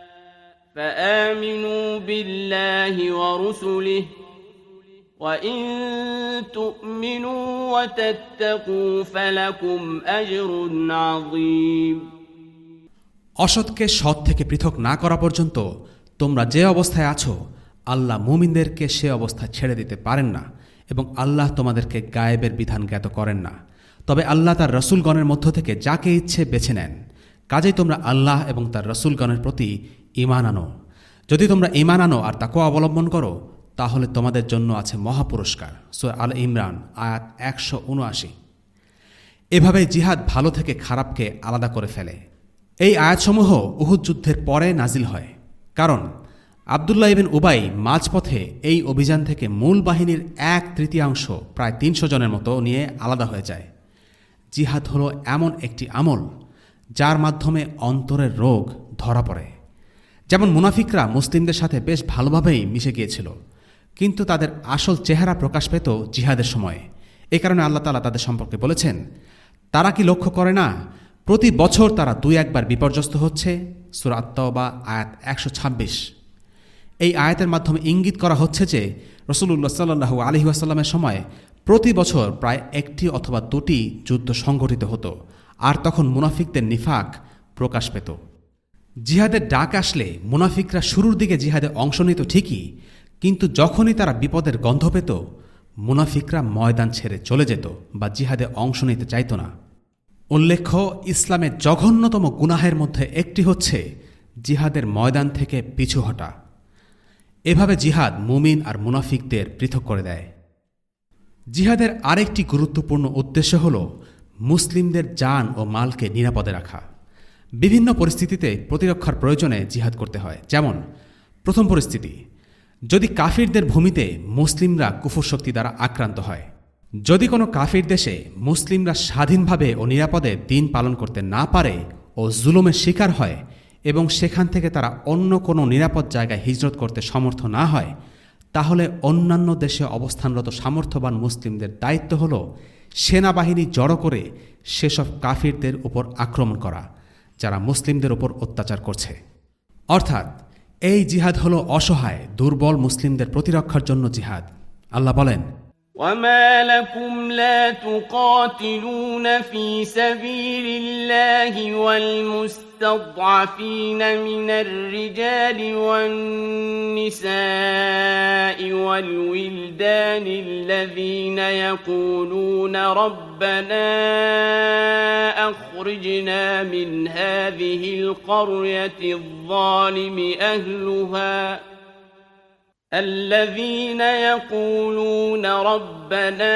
فآمنوا بالله ورسله وإن تؤمنوا وتتقوا فلكم أجر عظيم। অসৎকে সৎ থেকে পৃথক না করা পর্যন্ত তোমরা যে অবস্থায় আছো আল্লাহ মুমিনদেরকে সে অবস্থা ছেড়ে দিতে পারেন না, এবং আল্লাহ তোমাদেরকে গায়েবের বিধান জ্ঞাত করেন না। তবে আল্লাহ তার রসুলগণের মধ্য থেকে যাকে ইচ্ছে বেছে নেন। কাজেই তোমরা আল্লাহ এবং তার রসুলগণের প্রতি ঈমান আনো। যদি তোমরা ঈমান আনো আর তাকওয়া অবলম্বন করো তাহলে তোমাদের জন্য আছে মহাপুরস্কার। সূরা আল ইমরান আয়াত একশো উনআশি। এভাবে জিহাদ ভালো থেকে খারাপকে আলাদা করে ফেলে। এই আয়াতসমূহ উহুদ যুদ্ধের পরে নাজিল হয়, কারণ আবদুল্লাহ ইবনে উবাই মাঝপথে এই অভিযান থেকে মূল বাহিনীর এক তৃতীয়াংশ প্রায় তিনশো জনের মতো নিয়ে আলাদা হয়ে যায়। জিহাদ হলো এমন একটি আমল যার মাধ্যমে অন্তরের রোগ ধরা পড়ে। যেমন মুনাফিকরা মুসলিমদের সাথে বেশ ভালোভাবেই মিশে গিয়েছিল, কিন্তু তাদের আসল চেহারা প্রকাশ পেত জিহাদের সময়ে। এ কারণে আল্লাহ তাআলা তাদের সম্পর্কে বলেছেন, তারা কি লক্ষ্য করে না প্রতি বছর তারা দুই একবার বিপর্যস্ত হচ্ছে? সূরা আত-তাওবা আয়াত একশো ছাব্বিশ। এই আয়াতের মাধ্যমে ইঙ্গিত করা হচ্ছে যে রাসূলুল্লাহ সাল্লাল্লাহু আলাইহি ওয়াসাল্লামের সময় প্রতি বছর প্রায় একটি অথবা দুটি যুদ্ধ সংঘটিত হতো, আর তখন মুনাফিকদের নিফাক প্রকাশ পেত। জিহাদের ডাক আসলে মুনাফিকরা শুরুর দিকে জিহাদে অংশ নিত ঠিকই, কিন্তু যখনই তারা বিপদের গন্ধ পেত মুনাফিকরা ময়দান ছেড়ে চলে যেত বা জিহাদে অংশ নিতে চাইত না। উল্লেখ্য, ইসলামের জঘন্যতম গুনাহের মধ্যে একটি হচ্ছে জিহাদের ময়দান থেকে পিছু হটা। এভাবে জিহাদ মুমিন আর মুনাফিকদের পৃথক করে দেয়। জিহাদের আরেকটি গুরুত্বপূর্ণ উদ্দেশ্য হল মুসলিমদের জান ও মালকে নিরাপদে রাখা। বিভিন্ন পরিস্থিতিতে প্রতিরক্ষার প্রয়োজনে জিহাদ করতে হয়। যেমন প্রথম পরিস্থিতি, যদি কাফিরদের ভূমিতে মুসলিমরা কুফর শক্তি দ্বারা আক্রান্ত হয়। যদি কোনো কাফির দেশে মুসলিমরা স্বাধীনভাবে ও নিরাপদে দিন পালন করতে না পারে ও জুলুমের শিকার হয় এবং সেখান থেকে তারা অন্য কোনো নিরাপদ জায়গায় হিজরত করতে সমর্থ না হয়, তাহলে অন্যান্য দেশে অবস্থানরত সামর্থ্যবান মুসলিমদের দায়িত্ব হল সেনাবাহিনী জড়ো করে সেসব কাফিরদের উপর আক্রমণ করা যারা মুসলিমদের উপর অত্যাচার করছে। অর্থাৎ এই জিহাদ হল অসহায় দুর্বল মুসলিমদের প্রতিরক্ষার জন্য জিহাদ। আল্লাহ বলেন, وما لكم لا تقاتلون في سبيل الله والمستضعفين من الرجال والنساء والولدان الذين يقولون ربنا أخرجنا من هذه القرية الظالم أهلها الذين يقولون ربنا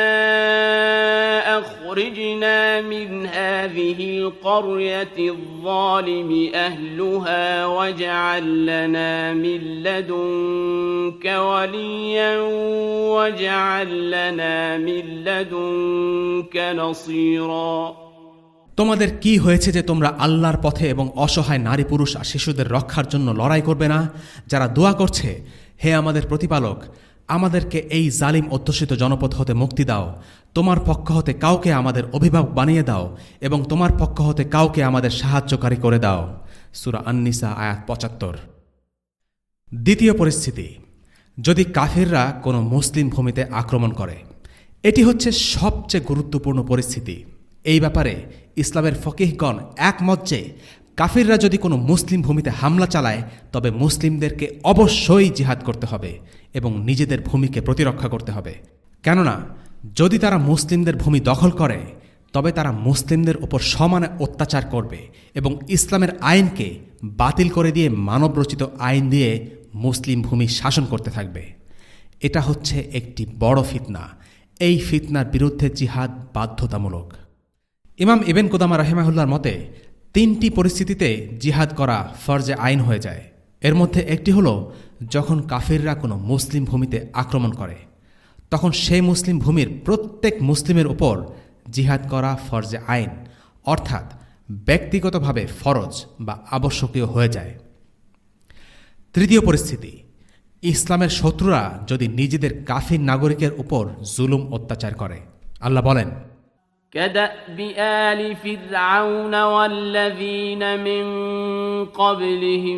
أخرجنا من هذه القرية الظالم أهلها واجعل لنا من لدنك وليا واجعل لنا من لدنك نصيرا। তোমাদের কি হয়েছে যে তোমরা আল্লাহর পথে এবং অসহায় নারী পুরুষ আর শিশুদের রক্ষার জন্য লড়াই করবে না, যারা দোয়া করছে, হে আমাদের প্রতিপালক, আমাদেরকে এই জালিম অধ্যুষিত জনপদ হতে মুক্তি দাও, তোমার পক্ষ হতে কাউকে আমাদের অভিভাবক বানিয়ে দাও এবং তোমার পক্ষ হতে কাউকে আমাদের সাহায্যকারী করে দাও। সূরা আন-নিসা আয়াত পঁচাত্তর। দ্বিতীয় পরিস্থিতি, যদি কাফিররা কোনো মুসলিম ভূমিতে আক্রমণ করে। এটি হচ্ছে সবচেয়ে গুরুত্বপূর্ণ পরিস্থিতি। এই ব্যাপারে ইসলামের ফকিহগণ একমত যে কাফিররা যদি কোনো মুসলিম ভূমিতে হামলা চালায় তবে মুসলিমদেরকে অবশ্যই জিহাদ করতে হবে এবং নিজেদের ভূমিকে প্রতিরক্ষা করতে হবে। কেননা যদি তারা মুসলিমদের ভূমি দখল করে তবে তারা মুসলিমদের উপর সমানে অত্যাচার করবে এবং ইসলামের আইনকে বাতিল করে দিয়ে মানবরচিত আইন দিয়ে মুসলিম ভূমি শাসন করতে থাকবে। এটা হচ্ছে একটি বড় ফিতনা। এই ফিতনার বিরুদ্ধে জিহাদ বাধ্যতামূলক। ইমাম ইবনে কুদামা রাহিমাহুল্লাহর মতে তিনটি পরিস্থিতিতে জিহাদ করা ফরজে আইন হয়ে যায়। এর মধ্যে একটি হল যখন কাফিররা কোনো মুসলিম ভূমিতে আক্রমণ করে, তখন সেই মুসলিম ভূমির প্রত্যেক মুসলিমের উপর জিহাদ করা ফরজে আইন, অর্থাৎ ব্যক্তিগতভাবে ফরজ বা আবশ্যকীয় হয়ে যায়। তৃতীয় পরিস্থিতি, ইসলামের শত্রুরা যদি নিজেদের কাফির নাগরিকের উপর জুলুম অত্যাচার করে। আল্লাহ বলেন, كدأب آل فرعون والذين من قبلهم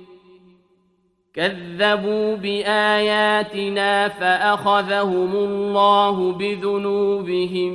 كذبوا بآياتنا فأخذهم الله بذنوبهم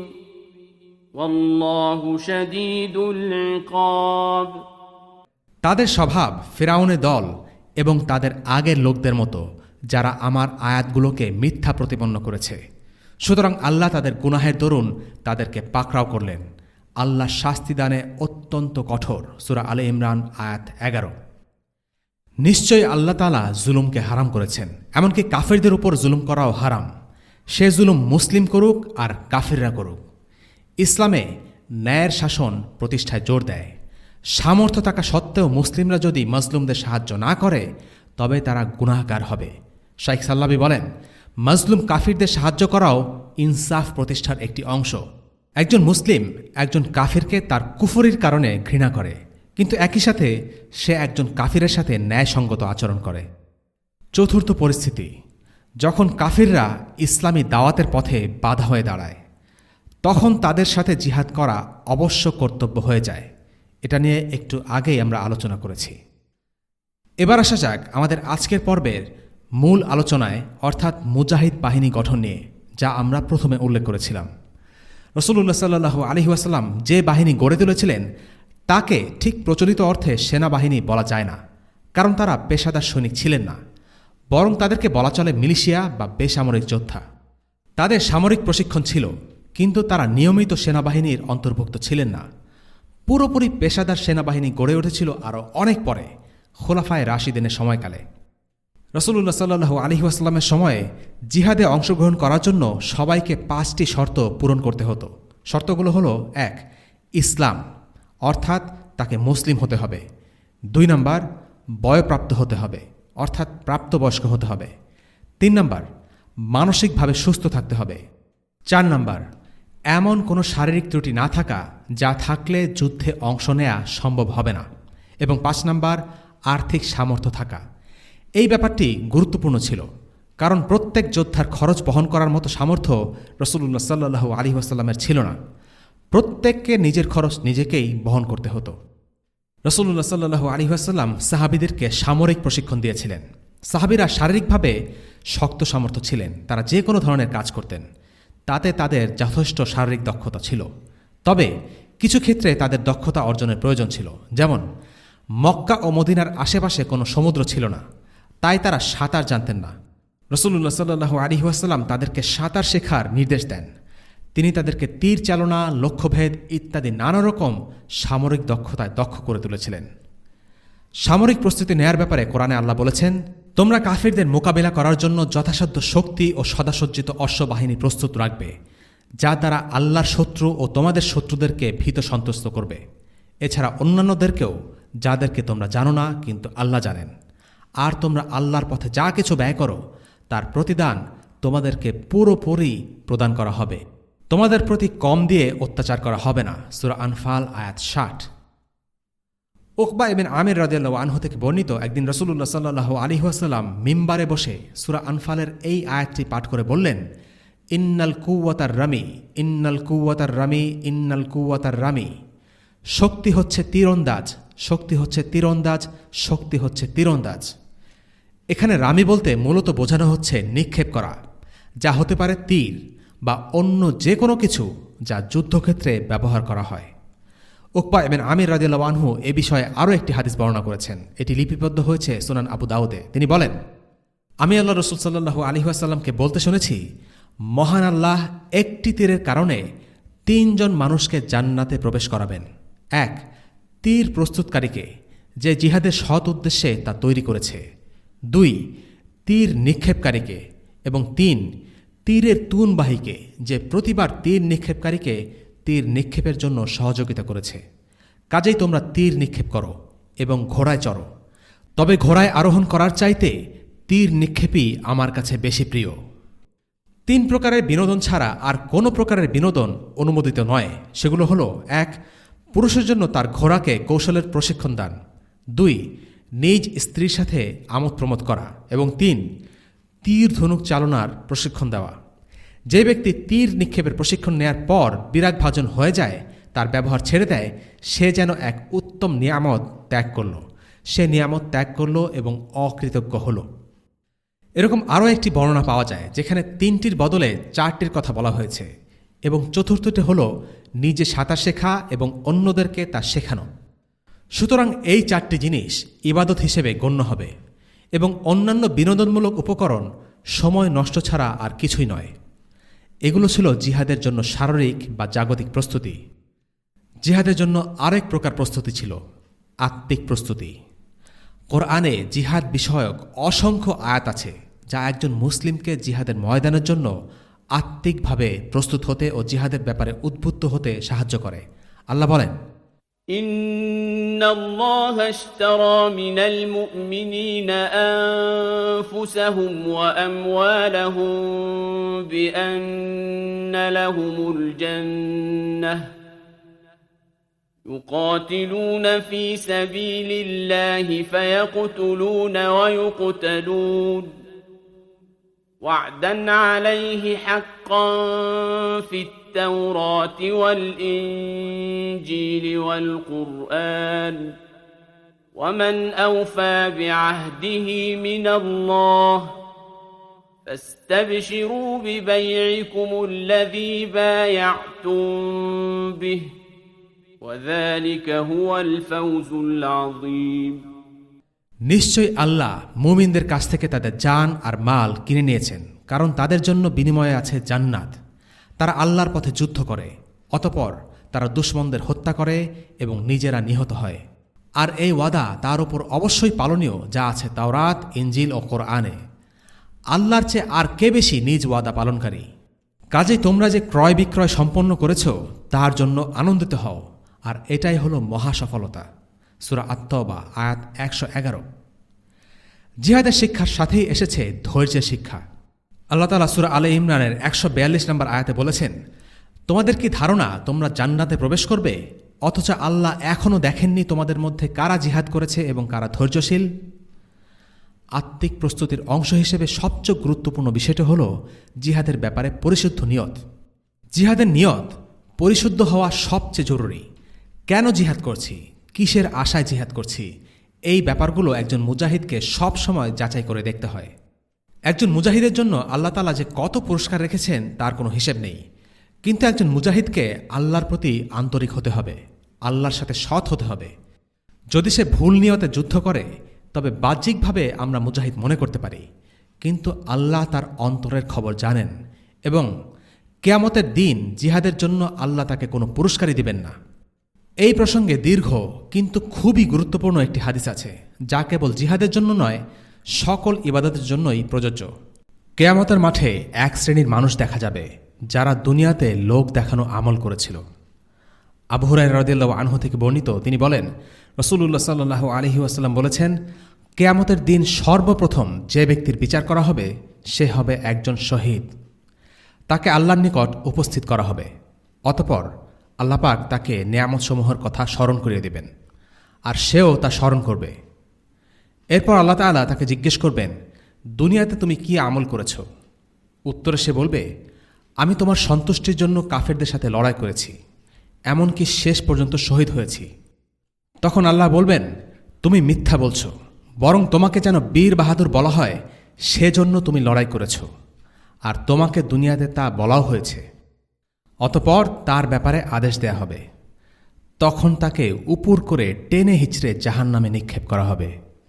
والله شديد العقاب। তাদের স্বভাব ফিরাউনের দল এবং তাদের আগের লোকদের মতো যারা আমার আয়াতগুলোকে মিথ্যা প্রতিপন্ন করেছে। সুতরাং আল্লাহ তাদের গুনাহের দরুন তাদেরকে পাকড়াও করলেন। আল্লাহ শাস্তিদানে অত্যন্ত কঠোর। সূরা আলে ইমরান আয়াত এগারো। নিশ্চয়ই আল্লাহ তাআলা জুলুমকে হারাম করেছেন, এমনকি কাফিরদের উপর জুলুম করাও হারাম। সে জুলুম মুসলিম করুক আর কাফিররা করুক। ইসলামে ন্যায়ের শাসন প্রতিষ্ঠায় জোর দেয়। সামর্থ্য থাকা সত্ত্বেও মুসলিমরা যদি মজলুমদের সাহায্য না করে তবে তারা গুনাহগার হবে। শাইখ সাল্লাবি বলেন, মজলুম কাফিরদের সাহায্য করাও ইনসাফ প্রতিষ্ঠার একটি অংশ। একজন মুসলিম একজন কাফিরকে তার কুফরির কারণে ঘৃণা করে, কিন্তু একই সাথে সে একজন কাফিরের সাথে ন্যায়সঙ্গত আচরণ করে। চতুর্থ পরিস্থিতি, যখন কাফিররা ইসলামী দাওয়াতের পথে বাধা হয়ে দাঁড়ায়, তখন তাদের সাথে জিহাদ করা অবশ্য কর্তব্য হয়ে যায়। এটা নিয়ে একটু আগেই আমরা আলোচনা করেছি। এবার আসা যাক আমাদের আজকের পর্বের মূল আলোচনায় অর্থাৎ মুজাহিদ বাহিনী গঠন নিয়ে, যা আমরা প্রথমে উল্লেখ করেছিলাম। রাসূলুল্লাহ সাল্লাল্লাহু আলাইহি ওয়াসাল্লাম যে বাহিনী গড়ে তুলেছিলেন তাকে ঠিক প্রচলিত অর্থে সেনাবাহিনী বলা যায় না, কারণ তারা পেশাদার সৈনিক ছিলেন না, বরং তাদেরকে বলা চলে মিলিশিয়া বা বেসামরিক যোদ্ধা। তাদের সামরিক প্রশিক্ষণ ছিল, কিন্তু তারা নিয়মিত সেনাবাহিনীর অন্তর্ভুক্ত ছিলেন না। পুরোপুরি পেশাদার সেনাবাহিনী গড়ে উঠেছিল আরও অনেক পরে, খোলাফায়ে রাশিদিনের সময়কালে। রাসূলুল্লাহ সাল্লাল্লাহু আলাইহি ওয়াসাল্লামের সময়ে জিহাদে অংশগ্রহণ করার জন্য সবাইকে পাঁচটি শর্ত পূরণ করতে হতো। শর্তগুলো হলো: এক, ইসলাম, অর্থাৎ তাকে মুসলিম হতে হবে। দুই নম্বর, বয়প্রাপ্ত হতে হবে, অর্থাৎ প্রাপ্তবয়স্ক হতে হবে। তিন নম্বর, মানসিকভাবে সুস্থ থাকতে হবে। চার নম্বর, এমন কোনো শারীরিক ত্রুটি না থাকা যা থাকলে যুদ্ধে অংশ নেওয়া সম্ভব হবে না। এবং পাঁচ নম্বর, আর্থিক সামর্থ্য থাকা। এই ব্যাপারটি গুরুত্বপূর্ণ ছিল, কারণ প্রত্যেক যোদ্ধার খরচ বহন করার মতো সামর্থ্য রাসূলুল্লাহ সাল্লাল্লাহু আলাইহি ওয়াসাল্লামের ছিল না। প্রত্যেককে নিজের খরচ নিজেকেই বহন করতে হতো। রাসূলুল্লাহ সাল্লাল্লাহু আলাইহি ওয়াসাল্লাম সাহাবীদেরকে সামরিক প্রশিক্ষণ দিয়েছিলেন। সাহাবীরা শারীরিকভাবে শক্ত সামর্থ্য ছিলেন, তারা যে কোনো ধরনের কাজ করতেন, তাতে তাদের যথেষ্ট শারীরিক দক্ষতা ছিল। তবে কিছু ক্ষেত্রে তাদের দক্ষতা অর্জনের প্রয়োজন ছিল, যেমন মক্কা ও মদিনার আশেপাশে কোনো সমুদ্র ছিল না, তাই তারা সাঁতার জানতেন না। রাসূলুল্লাহ সাল্লাল্লাহু আলাইহি ওয়াসাল্লাম তাদেরকে সাঁতার শেখার নির্দেশ দেন। তিনি তাদেরকে তীর চালনা, লক্ষ্যভেদ ইত্যাদি নানা রকম সামরিক দক্ষতায় দক্ষ করে তুলেছিলেন। সামরিক প্রস্তুতি নেয়ার ব্যাপারে কোরআনে আল্লাহ বলেছেন, তোমরা কাফিরদের মোকাবিলা করার জন্য যথাসাধ্য শক্তি ও সদাসজ্জিত অশ্ববাহিনী প্রস্তুত রাখবে, যা দ্বারা আল্লাহর শত্রু ও তোমাদের শত্রুদেরকে ভীত সন্ত্রস্ত করবে, এছাড়া অন্যান্যদেরকেও, যাদেরকে তোমরা জানো না কিন্তু আল্লাহ জানেন। আর তোমরা আল্লাহর পথে যা কিছু ব্যয় করো তার প্রতিদান তোমাদেরকে পুরোপুরি প্রদান করা হবে, তোমাদের প্রতি কম দিয়ে অত্যাচার করা হবে না। সূরা আনফাল আয়াত ষাট। উকবা ইবনে আমির রাদিয়াল্লাহু আনহু থেকে বর্ণিত, একদিন রাসূলুল্লাহ সাল্লাল্লাহু আলাইহি ওয়াসাল্লাম মিম্বারে বসে সূরা আনফালের এই আয়াতটি পাঠ করে বললেন, ইন্নাল কুওয়াতার রামি ইন্নাল কুওয়াতার রামি ইন্নাল কুওয়াতার রামি। শক্তি হচ্ছে তীরন্দাজ, শক্তি হচ্ছে তীরন্দাজ, শক্তি হচ্ছে তীরন্দাজ। এখানে রামি বলতে মূলত বোঝানো হচ্ছে নিক্ষেপ করা, যা হতে পারে তীর বা অন্য যে কোনো কিছু যা যুদ্ধক্ষেত্রে ব্যবহার করা হয়। উকবা ইবনে আমির রাদিয়াল্লাহু আনহু এ বিষয়ে আরও একটি হাদিস বর্ণনা করেছেন। এটি লিপিবদ্ধ হয়েছে সুনান আবু দাউদে। তিনি বলেন, আমি আল্লাহ রাসূল সাল্লাল্লাহু আলাইহি ওয়াসাল্লামকে বলতে শুনেছি, মহান আল্লাহ একটি তীরের কারণে তিনজন মানুষকে জান্নাতে প্রবেশ করাবেন। এক, তীর প্রস্তুতকারীকে, যে জিহাদের সৎ উদ্দেশ্যে তা তৈরি করেছে। দুই, তীর নিক্ষেপকারীকে। এবং তিন, তীরের তুনবাহীকে, যে প্রতিবার তীর নিক্ষেপকারীকে তীর নিক্ষেপের জন্য সহযোগিতা করেছে। কাজেই তোমরা তীর নিক্ষেপ করো এবং ঘোড়ায় চড়ো, তবে ঘোড়ায় আরোহণ করার চাইতে তীর নিক্ষেপই আমার কাছে বেশি প্রিয়। তিন প্রকারের বিনোদন ছাড়া আর কোনো প্রকারের বিনোদন অনুমোদিত নয়। সেগুলো হলো: এক, পুরুষের জন্য তার ঘোড়াকে কৌশলের প্রশিক্ষণ দান। দুই, নিজ স্ত্রীর সাথে আমোদ প্রমোদ করা। এবং তিন, তীর ধনুক চালনার প্রশিক্ষণ দেওয়া। যে ব্যক্তি তীর নিক্ষেপের প্রশিক্ষণ নেয়ার পর বিরাগভাজন হয়ে যায়, তার ব্যবহার ছেড়ে দেয়, সে যেন এক উত্তম নিয়ামত ত্যাগ করল। সে নিয়ামত ত্যাগ করল এবং অকৃতজ্ঞ হল। এরকম আরও একটি বর্ণনা পাওয়া যায় যেখানে তিনটির বদলে চারটির কথা বলা হয়েছে, এবং চতুর্থটি হল নিজে সাঁতার শেখা এবং অন্যদেরকে তা শেখানো। সুতরাং এই চারটি জিনিস ইবাদত হিসেবে গণ্য হবে, এবং অন্যান্য বিনোদনমূলক উপকরণ সময় নষ্ট ছাড়া আর কিছুই নয়। এগুলো ছিল জিহাদের জন্য শারীরিক বা জাগতিক প্রস্তুতি। জিহাদের জন্য আরেক প্রকার প্রস্তুতি ছিল আত্মিক প্রস্তুতি। কোরআনে জিহাদ বিষয়ক অসংখ্য আয়াত আছে যা একজন মুসলিমকে জিহাদের ময়দানের জন্য আত্মিকভাবে প্রস্তুত হতে ও জিহাদের ব্যাপারে উদ্বুদ্ধ হতে সাহায্য করে। আল্লাহ বলেন, ইন্নাল্লাহা ইশতারা মিনাল মুমিনিনা আনফুসাহুম ওয়া আমওয়ালাহুম বিআন্না লাহুমুল জান্নাহ يقاتلون في سبيل الله فيقتلون ويقتلون وعدا عليه حقا في التوراة والإنجيل والقرآن ومن أوفى بعهده من الله فاستبشروا ببيعكم الذي بايعتم به وذلك هو الفوز العظيم নিশ্চয়ই আল্লাহ মুমিনদের কাছ থেকে তাদের জান আর মাল কিনে নিয়েছেন, কারণ তাদের জন্য বিনিময়ে আছে জান্নাত। তারা আল্লাহর পথে যুদ্ধ করে, অতঃপর তারা দুশমনদের হত্যা করে এবং নিজেরা নিহত হয়। আর এই ওয়াদা তার উপর অবশ্যই পালনীয় যা আছে তাওরাত, ইনজিল ও কোরআনে। আল্লাহর চেয়ে আর কে বেশি নিজ ওয়াদা পালনকারী? কাজেই তোমরা যে ক্রয় বিক্রয় সম্পন্ন করেছ তার জন্য আনন্দিত হও, আর এটাই হলো মহাসফলতা। সূরা আত-তাওবা আয়াত একশো এগারো। জিহাদের শিক্ষার সাথেই এসেছে ধৈর্যের শিক্ষা। আল্লাহ তাআলা সূরা আলে ইমরানের একশো বিয়াল্লিশ নম্বর আয়াতে বলেছেন, তোমাদের কি ধারণা তোমরা জান্নাতে প্রবেশ করবে, অথচ আল্লাহ এখনও দেখেননি তোমাদের মধ্যে কারা জিহাদ করেছে এবং কারা ধৈর্যশীল? আত্মিক প্রস্তুতির অংশ হিসেবে সবচেয়ে গুরুত্বপূর্ণ বিষয়টি হল জিহাদের ব্যাপারে পরিশুদ্ধ নিয়ত। জিহাদের নিয়ত পরিশুদ্ধ হওয়া সবচেয়ে জরুরি। কেন জিহাদ করছি, কিসের আশায় জিহাদ করছি, এই ব্যাপারগুলো একজন মুজাহিদকে সব সময় যাচাই করে দেখতে হয়। একজন মুজাহিদের জন্য আল্লাহ তাআলা যে কত পুরস্কার রেখেছেন তার কোনো হিসেব নেই, কিন্তু একজন মুজাহিদকে আল্লাহর প্রতি আন্তরিক হতে হবে, আল্লাহর সাথে সৎ হতে হবে। যদি সে ভুল নিয়তে যুদ্ধ করে তবে বাহ্যিকভাবে আমরা মুজাহিদ মনে করতে পারি, কিন্তু আল্লাহ তার অন্তরের খবর জানেন এবং কিয়ামতের দিন জিহাদের জন্য আল্লাহ তাকে কোনো পুরস্কারই দিবেন না। এই প্রসঙ্গে দীর্ঘ কিন্তু খুবই গুরুত্বপূর্ণ একটি হাদিস আছে, যা কেবল জিহাদের জন্য নয়, সকল ইবাদতের জন্যই প্রযোজ্য। কিয়ামতের মাঠে এক শ্রেণীর মানুষ দেখা যাবে যারা দুনিয়াতে লোক দেখানো আমল করেছিল। আবু হুরায়রা রাদিয়াল্লাহু আনহু থেকে বর্ণিত, তিনি বলেন, রাসূলুল্লাহ সাল্লাল্লাহু আলাইহি ওয়াসাল্লাম বলেছেন, কিয়ামতের দিন সর্বপ্রথম যে ব্যক্তির বিচার করা হবে সে হবে একজন শহীদ। তাকে আল্লাহর নিকট উপস্থিত করা হবে, অতঃপর আল্লাহ পাক তাকে নেয়ামতসমূহের কথা স্মরণ করিয়ে দেবেন, আর সেও তা স্মরণ করবে। এরপর আল্লাহ তাআলা তাকে জিজ্ঞেস করবেন, দুনিয়াতে তুমি কি আমল করেছ? উত্তরে সে বলবে, আমি তোমার সন্তুষ্টির জন্য কাফেরদের সাথে লড়াই করেছি, এমনকি শেষ পর্যন্ত শহীদ হয়েছি। তখন আল্লাহ বলবেন, তুমি মিথ্যা বলছ, বরং তোমাকে যেন বীর বাহাদুর বলা হয় সেজন্য তুমি লড়াই করেছ, আর তোমাকে দুনিয়াতে তা বলাও হয়েছে। অতঃপর তার ব্যাপারে আদেশ দেয়া হবে। তখন তাকে উপুর করে টেনে হিচড়ে জাহান্নামে নিক্ষেপ করা হবে।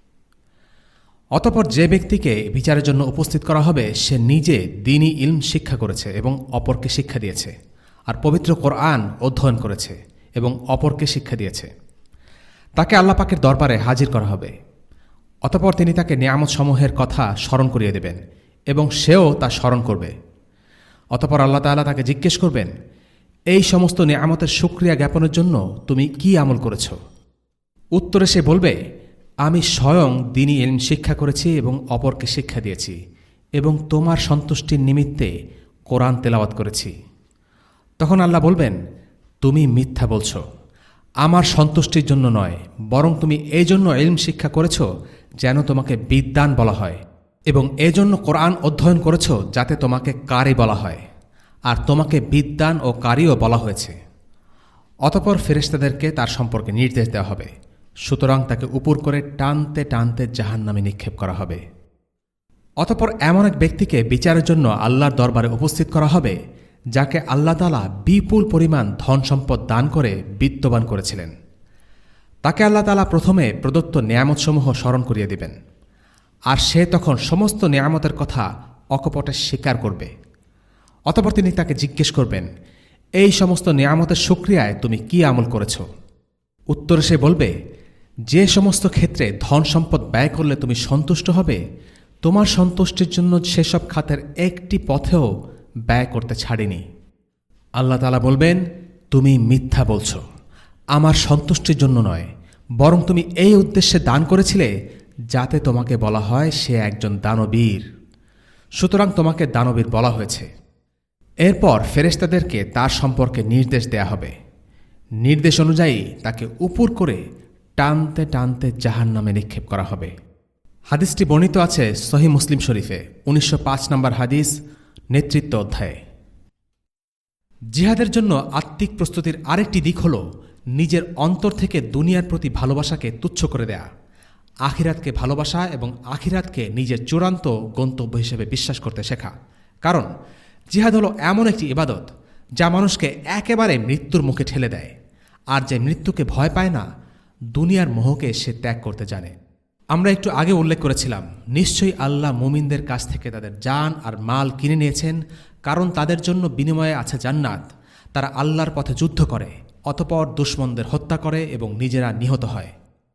অতঃপর যে ব্যক্তিকে বিচারের জন্য উপস্থিত করা হবে সে নিজে দ্বীনি ইলম শিক্ষা করেছে এবং অপরকে শিক্ষা দিয়েছে, আর পবিত্র কোরআন অধ্যয়ন করেছে এবং অপরকে শিক্ষা দিয়েছে। তাকে আল্লাহ পাকের দরবারে হাজির করা হবে। অতঃপর তিনি তাকে নিয়ামতসমূহের কথা স্মরণ করিয়ে দেবেন এবং সেও তা স্মরণ করবে। অতঃপর আল্লাহ তাআলা তাকে জিজ্ঞেস করবেন, এই সমস্ত নিয়ামতের শুকরিয়া জ্ঞাপনের জন্য তুমি কি আমল করেছ? উত্তরে সে বলবে, আমি স্বয়ং দ্বীনি ইলম শিক্ষা করেছি এবং অপরকে শিক্ষা দিয়েছি এবং তোমার সন্তুষ্টির নিমিত্তে কোরআন তেলাওয়াত করেছি। তখন আল্লাহ বলবেন, তুমি মিথ্যা বলছ, আমার সন্তুষ্টির জন্য নয়, বরং তুমি এই জন্য ইলম শিক্ষা করেছ যেন তোমাকে বিদ্বান বলা হয়, এবং এজন্য কোরআন অধ্যয়ন করেছ যাতে তোমাকে কারি বলা হয়, আর তোমাকে বিদ্বান ও কারিও বলা হয়েছে। অতঃপর ফেরেশতাদেরকে তার সম্পর্কে নির্দেশ দেওয়া হবে, সুতরাং তাকে উপর করে টানতে টানতে জাহান্নামে নিক্ষেপ করা হবে। অতঃপর এমন এক ব্যক্তিকে বিচারের জন্য আল্লাহর দরবারে উপস্থিত করা হবে যাকে আল্লাহ তাআলা বিপুল পরিমাণ ধন সম্পদ দান করে বিত্তবান করেছিলেন। তাকে আল্লাহ তাআলা প্রথমে প্রদত্ত নেয়ামতসমূহ স্মরণ করিয়ে দিবেন, আর সে তখন সমস্ত নেয়ামতের কথা অকপটে স্বীকার করবে। অতঃপর তিনি তাকে জিজ্ঞেস করবেন, এই সমস্ত নেয়ামতের শুকরিয়ায় তুমি কি আমল করেছ? উত্তরে সে বলবে, যে সমস্ত ক্ষেত্রে ধন সম্পদ ব্যয় করলে তুমি সন্তুষ্ট হবে, তোমার সন্তুষ্টির জন্য সেসব খাতের একটি পথেও ব্যয় করতে ছাড়িনি। আল্লাহ তাআলা বলবেন, তুমি মিথ্যা বলছ, আমার সন্তুষ্টির জন্য নয়, বরং তুমি এই উদ্দেশ্যে দান করেছিলে যাতে তোমাকে বলা হয় সে একজন দানবীর, সুতরাং তোমাকে দানবীর বলা হয়েছে। এরপর ফেরেশতাদেরকে তার সম্পর্কে নির্দেশ দেয়া হবে। নির্দেশ অনুযায়ী তাকে উপর করে টানতে টানতে জাহান্নামে নিক্ষেপ করা হবে। হাদিসটি বর্ণিত আছে সহিহ মুসলিম শরীফে উনিশশো পাঁচ নম্বর হাদিস, নেতৃত্ব অধ্যায়ে। জিহাদের জন্য আত্মিক প্রস্তুতির আরেকটি দিক হল নিজের অন্তর থেকে দুনিয়ার প্রতি ভালোবাসাকে তুচ্ছ করে দেয়া। আখিরাতকে ভালোবাসা এবং আখিরাতকে নিজের চূড়ান্ত গন্তব্য হিসেবে বিশ্বাস করতে শেখা। কারণ জিহাদ হলো এমন একটি ইবাদত যা মানুষকে একেবারে মৃত্যুর মুখে ঠেলে দেয়, আর যে মৃত্যুকে ভয় পায় না, দুনিয়ার মোহকে সে ত্যাগ করতে জানে। আমরা একটু আগে উল্লেখ করেছিলাম, নিশ্চয়ই আল্লাহ মুমিনদের কাছ থেকে তাদের জান আর মাল কিনে নিয়েছেন, কারণ তাদের জন্য বিনিময়ে আছে জান্নাত। তারা আল্লাহর পথে যুদ্ধ করে, অতঃপর দুশমনদের হত্যা করে এবং নিজেরা নিহত হয়।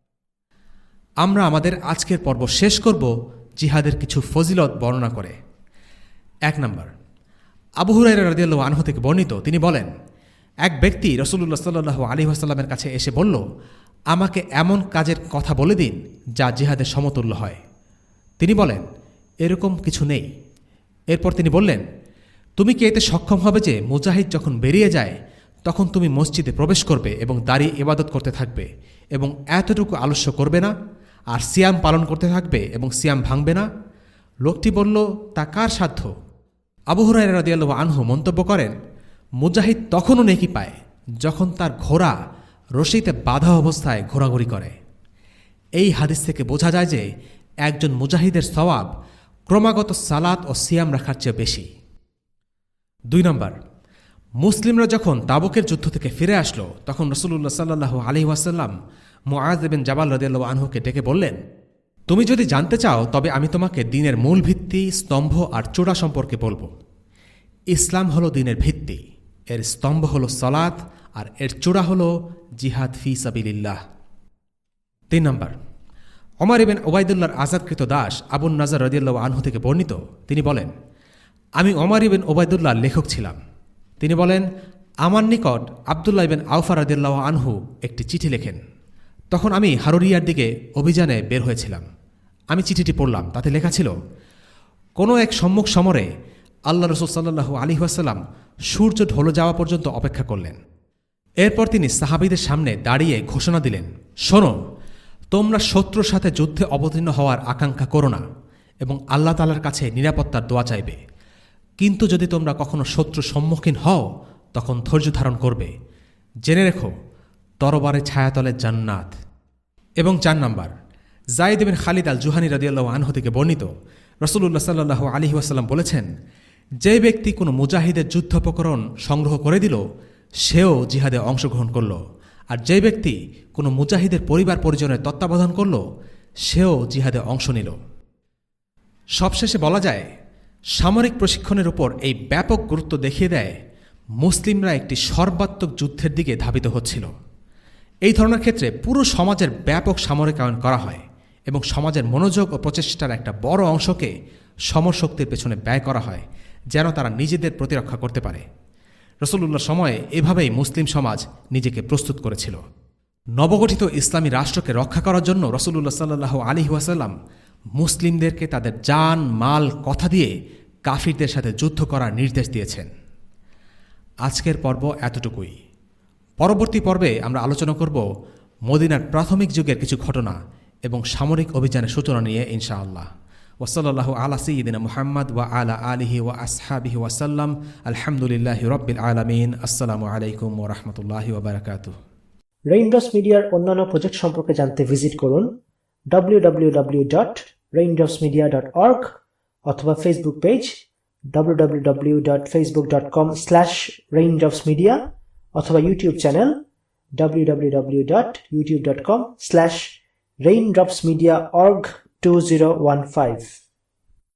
আমরা আমাদের আজকের পর্ব শেষ করব জিহাদের কিছু ফজিলত বর্ণনা করে। এক নম্বর, আবু হুরায়রা রাদিয়াল্লাহু আনহু থেকে বর্ণিত, তিনি বলেন, এক ব্যক্তি রাসূলুল্লাহ সাল্লাল্লাহু আলাইহি ওয়াসাল্লামের কাছে এসে বলল, আমাকে এমন কাজের কথা বলে দিন যা জিহাদের সমতুল্য হয়। তিনি বলেন, এরকম কিছু নেই। এরপর তিনি বললেন, তুমি কি এতে সক্ষম হবে যে মুজাহিদ যখন বেরিয়ে যায় তখন তুমি মসজিদে প্রবেশ করবে এবং দাঁড়িয়ে ইবাদত করতে থাকবে এবং এতটুকু আলস্য করবে না, আর সিয়াম পালন করতে থাকবে এবং সিয়াম ভাঙবে না? লোকটি বলল, তা কার সাধ্য? আবু হুরায়রা রাদিয়াল্লাহু আনহু মন্তব্য করেন, মুজাহিদ তখনও নেকি পায় যখন তার ঘোড়া রশিতে বাঁধা অবস্থায় ঘোরাঘুরি করে। এই হাদিস থেকে বোঝা যায় যে একজন মুজাহিদের সওয়াব ক্রমাগত সালাত ও সিয়াম রাখার চেয়ে বেশি। দুই নম্বর, মুসলিমরা যখন তাবুকের যুদ্ধ থেকে ফিরে আসলো তখন রাসূলুল্লাহ সাল্লাল্লাহু আলাইহি ওয়াসাল্লাম মুআয বিন জাবাল রাদিয়াল্লাহু আনহুকে ডেকে বললেন, তুমি যদি জানতে চাও তবে আমি তোমাকে দ্বীনের মূল ভিত্তি, স্তম্ভ আর চূড়া সম্পর্কে বলবো। ইসলাম হলো দ্বীনের ভিত্তি, এর স্তম্ভ হলো সালাত, আর এর চূড়া হলো জিহাদ ফি সাবিলিল্লাহ। তিন নম্বর, ওমর ইবনে উবাইদুল্লাহর আজাদকৃত দাস আবুন নাজার রাদিয়াল্লাহু আনহু থেকে বর্ণিত, তিনি বলেন, আমি ওমর ইবনে উবাইদুল্লাহর লেখক ছিলাম। তিনি বলেন, আমার নিকট আবদুল্লাহ ইবনে আওফা রাদিয়াল্লাহু আনহু একটি চিঠি লেখেন। তখন আমি হারুরিয়ার দিকে অভিযানে বের হয়েছিলাম। আমি চিঠিটি পড়লাম। তাতে লেখা ছিল, কোনো এক সম্মুখ সমরে আল্লাহ রাসূল সাল্লাল্লাহু আলাইহি ওয়াসাল্লাম সূর্য ঢলে যাওয়া পর্যন্ত অপেক্ষা করলেন। এরপর তিনি সাহাবীদের সামনে দাঁড়িয়ে ঘোষণা দিলেন, শোনো, তোমরা শত্রুর সাথে যুদ্ধে অবতীর্ণ হওয়ার আকাঙ্ক্ষা করো না এবং আল্লাহ তাআলার কাছে নিরাপত্তার দোয়া চাইবে। কিন্তু যদি তোমরা কখনো শত্রুর সম্মুখীন হও তখন ধৈর্য ধারণ করবে। জেনে রেখো, তরবারে ছায়াতলে জান্নাত। এবং চার নম্বর, যায়েদ বিন খালিদ আল জুহানি রাদিয়াল্লাহু আনহু থেকে বর্ণিত, রাসূলুল্লাহ সাল্লাল্লাহু আলাইহি ওয়াসাল্লাম বলেছেন, যে ব্যক্তি কোনো মুজাহিদের যুদ্ধোপকরণ সংগ্রহ করে দিল সেও জিহাদে অংশগ্রহণ করল, আর যে ব্যক্তি কোনো মুজাহিদের পরিবার পরিজনের তত্ত্বাবধান করল সেও জিহাদে অংশ নিল। সবশেষে বলা যায়, সামরিক প্রশিক্ষণের উপর এই ব্যাপক গুরুত্ব দেখিয়ে দেয় মুসলিমরা একটি সর্বাত্মক যুদ্ধের দিকে ধাবিত হচ্ছিল। এই ধরনের ক্ষেত্রে পুরো সমাজের ব্যাপক সামরিকায়ন করা হয় এবং সমাজের মনোযোগ ও প্রচেষ্টার একটা বড় অংশকে সমরশক্তির পেছনে ব্যয় করা হয় যেন তারা নিজেদের প্রতিরক্ষা করতে পারে। রাসূলুল্লাহর সময়ে এভাবেই মুসলিম সমাজ নিজেকে প্রস্তুত করেছিল। নবগঠিত ইসলামী রাষ্ট্রকে রক্ষা করার জন্য রাসূলুল্লাহ সাল্লাল্লাহু আলাইহি ওয়াসাল্লাম মুসলিমদেরকে তাদের জান মাল কথা দিয়ে কাফিরদের সাথে যুদ্ধ করার নির্দেশ দিয়েছেন। আজকের পর্ব এতটুকুই। পরবর্তী পর্বে আমরা আলোচনা করব মদিনার প্রাথমিক যুগের কিছু ঘটনা এবং সামরিক অভিযানের সূচনা নিয়ে ইনশাআল্লাহ। ওয়াসাল্লাল্লাহু আলা সাইয়্যিদিনা মুহাম্মদ ওয়া আলা আলিহি ওয়া আসহাবিহি ওয়াসাল্লাম। আলহামদুলিল্লাহি রাব্বিল আলামিন। আসসালামু আলাইকুম ওয়া রাহমাতুল্লাহি ওয়া বারাকাতুহু। রেইনড্রপস মিডিয়ার অন্যান্য প্রজেক্ট সম্পর্কে জানতে ভিজিট করুন W W W dot raindrops media dot org অথবা Facebook page W W W dot Facebook dot com slash raindrops media অথবা YouTube channel W W W dot YouTube dot com slash raindrops media org two zero one five.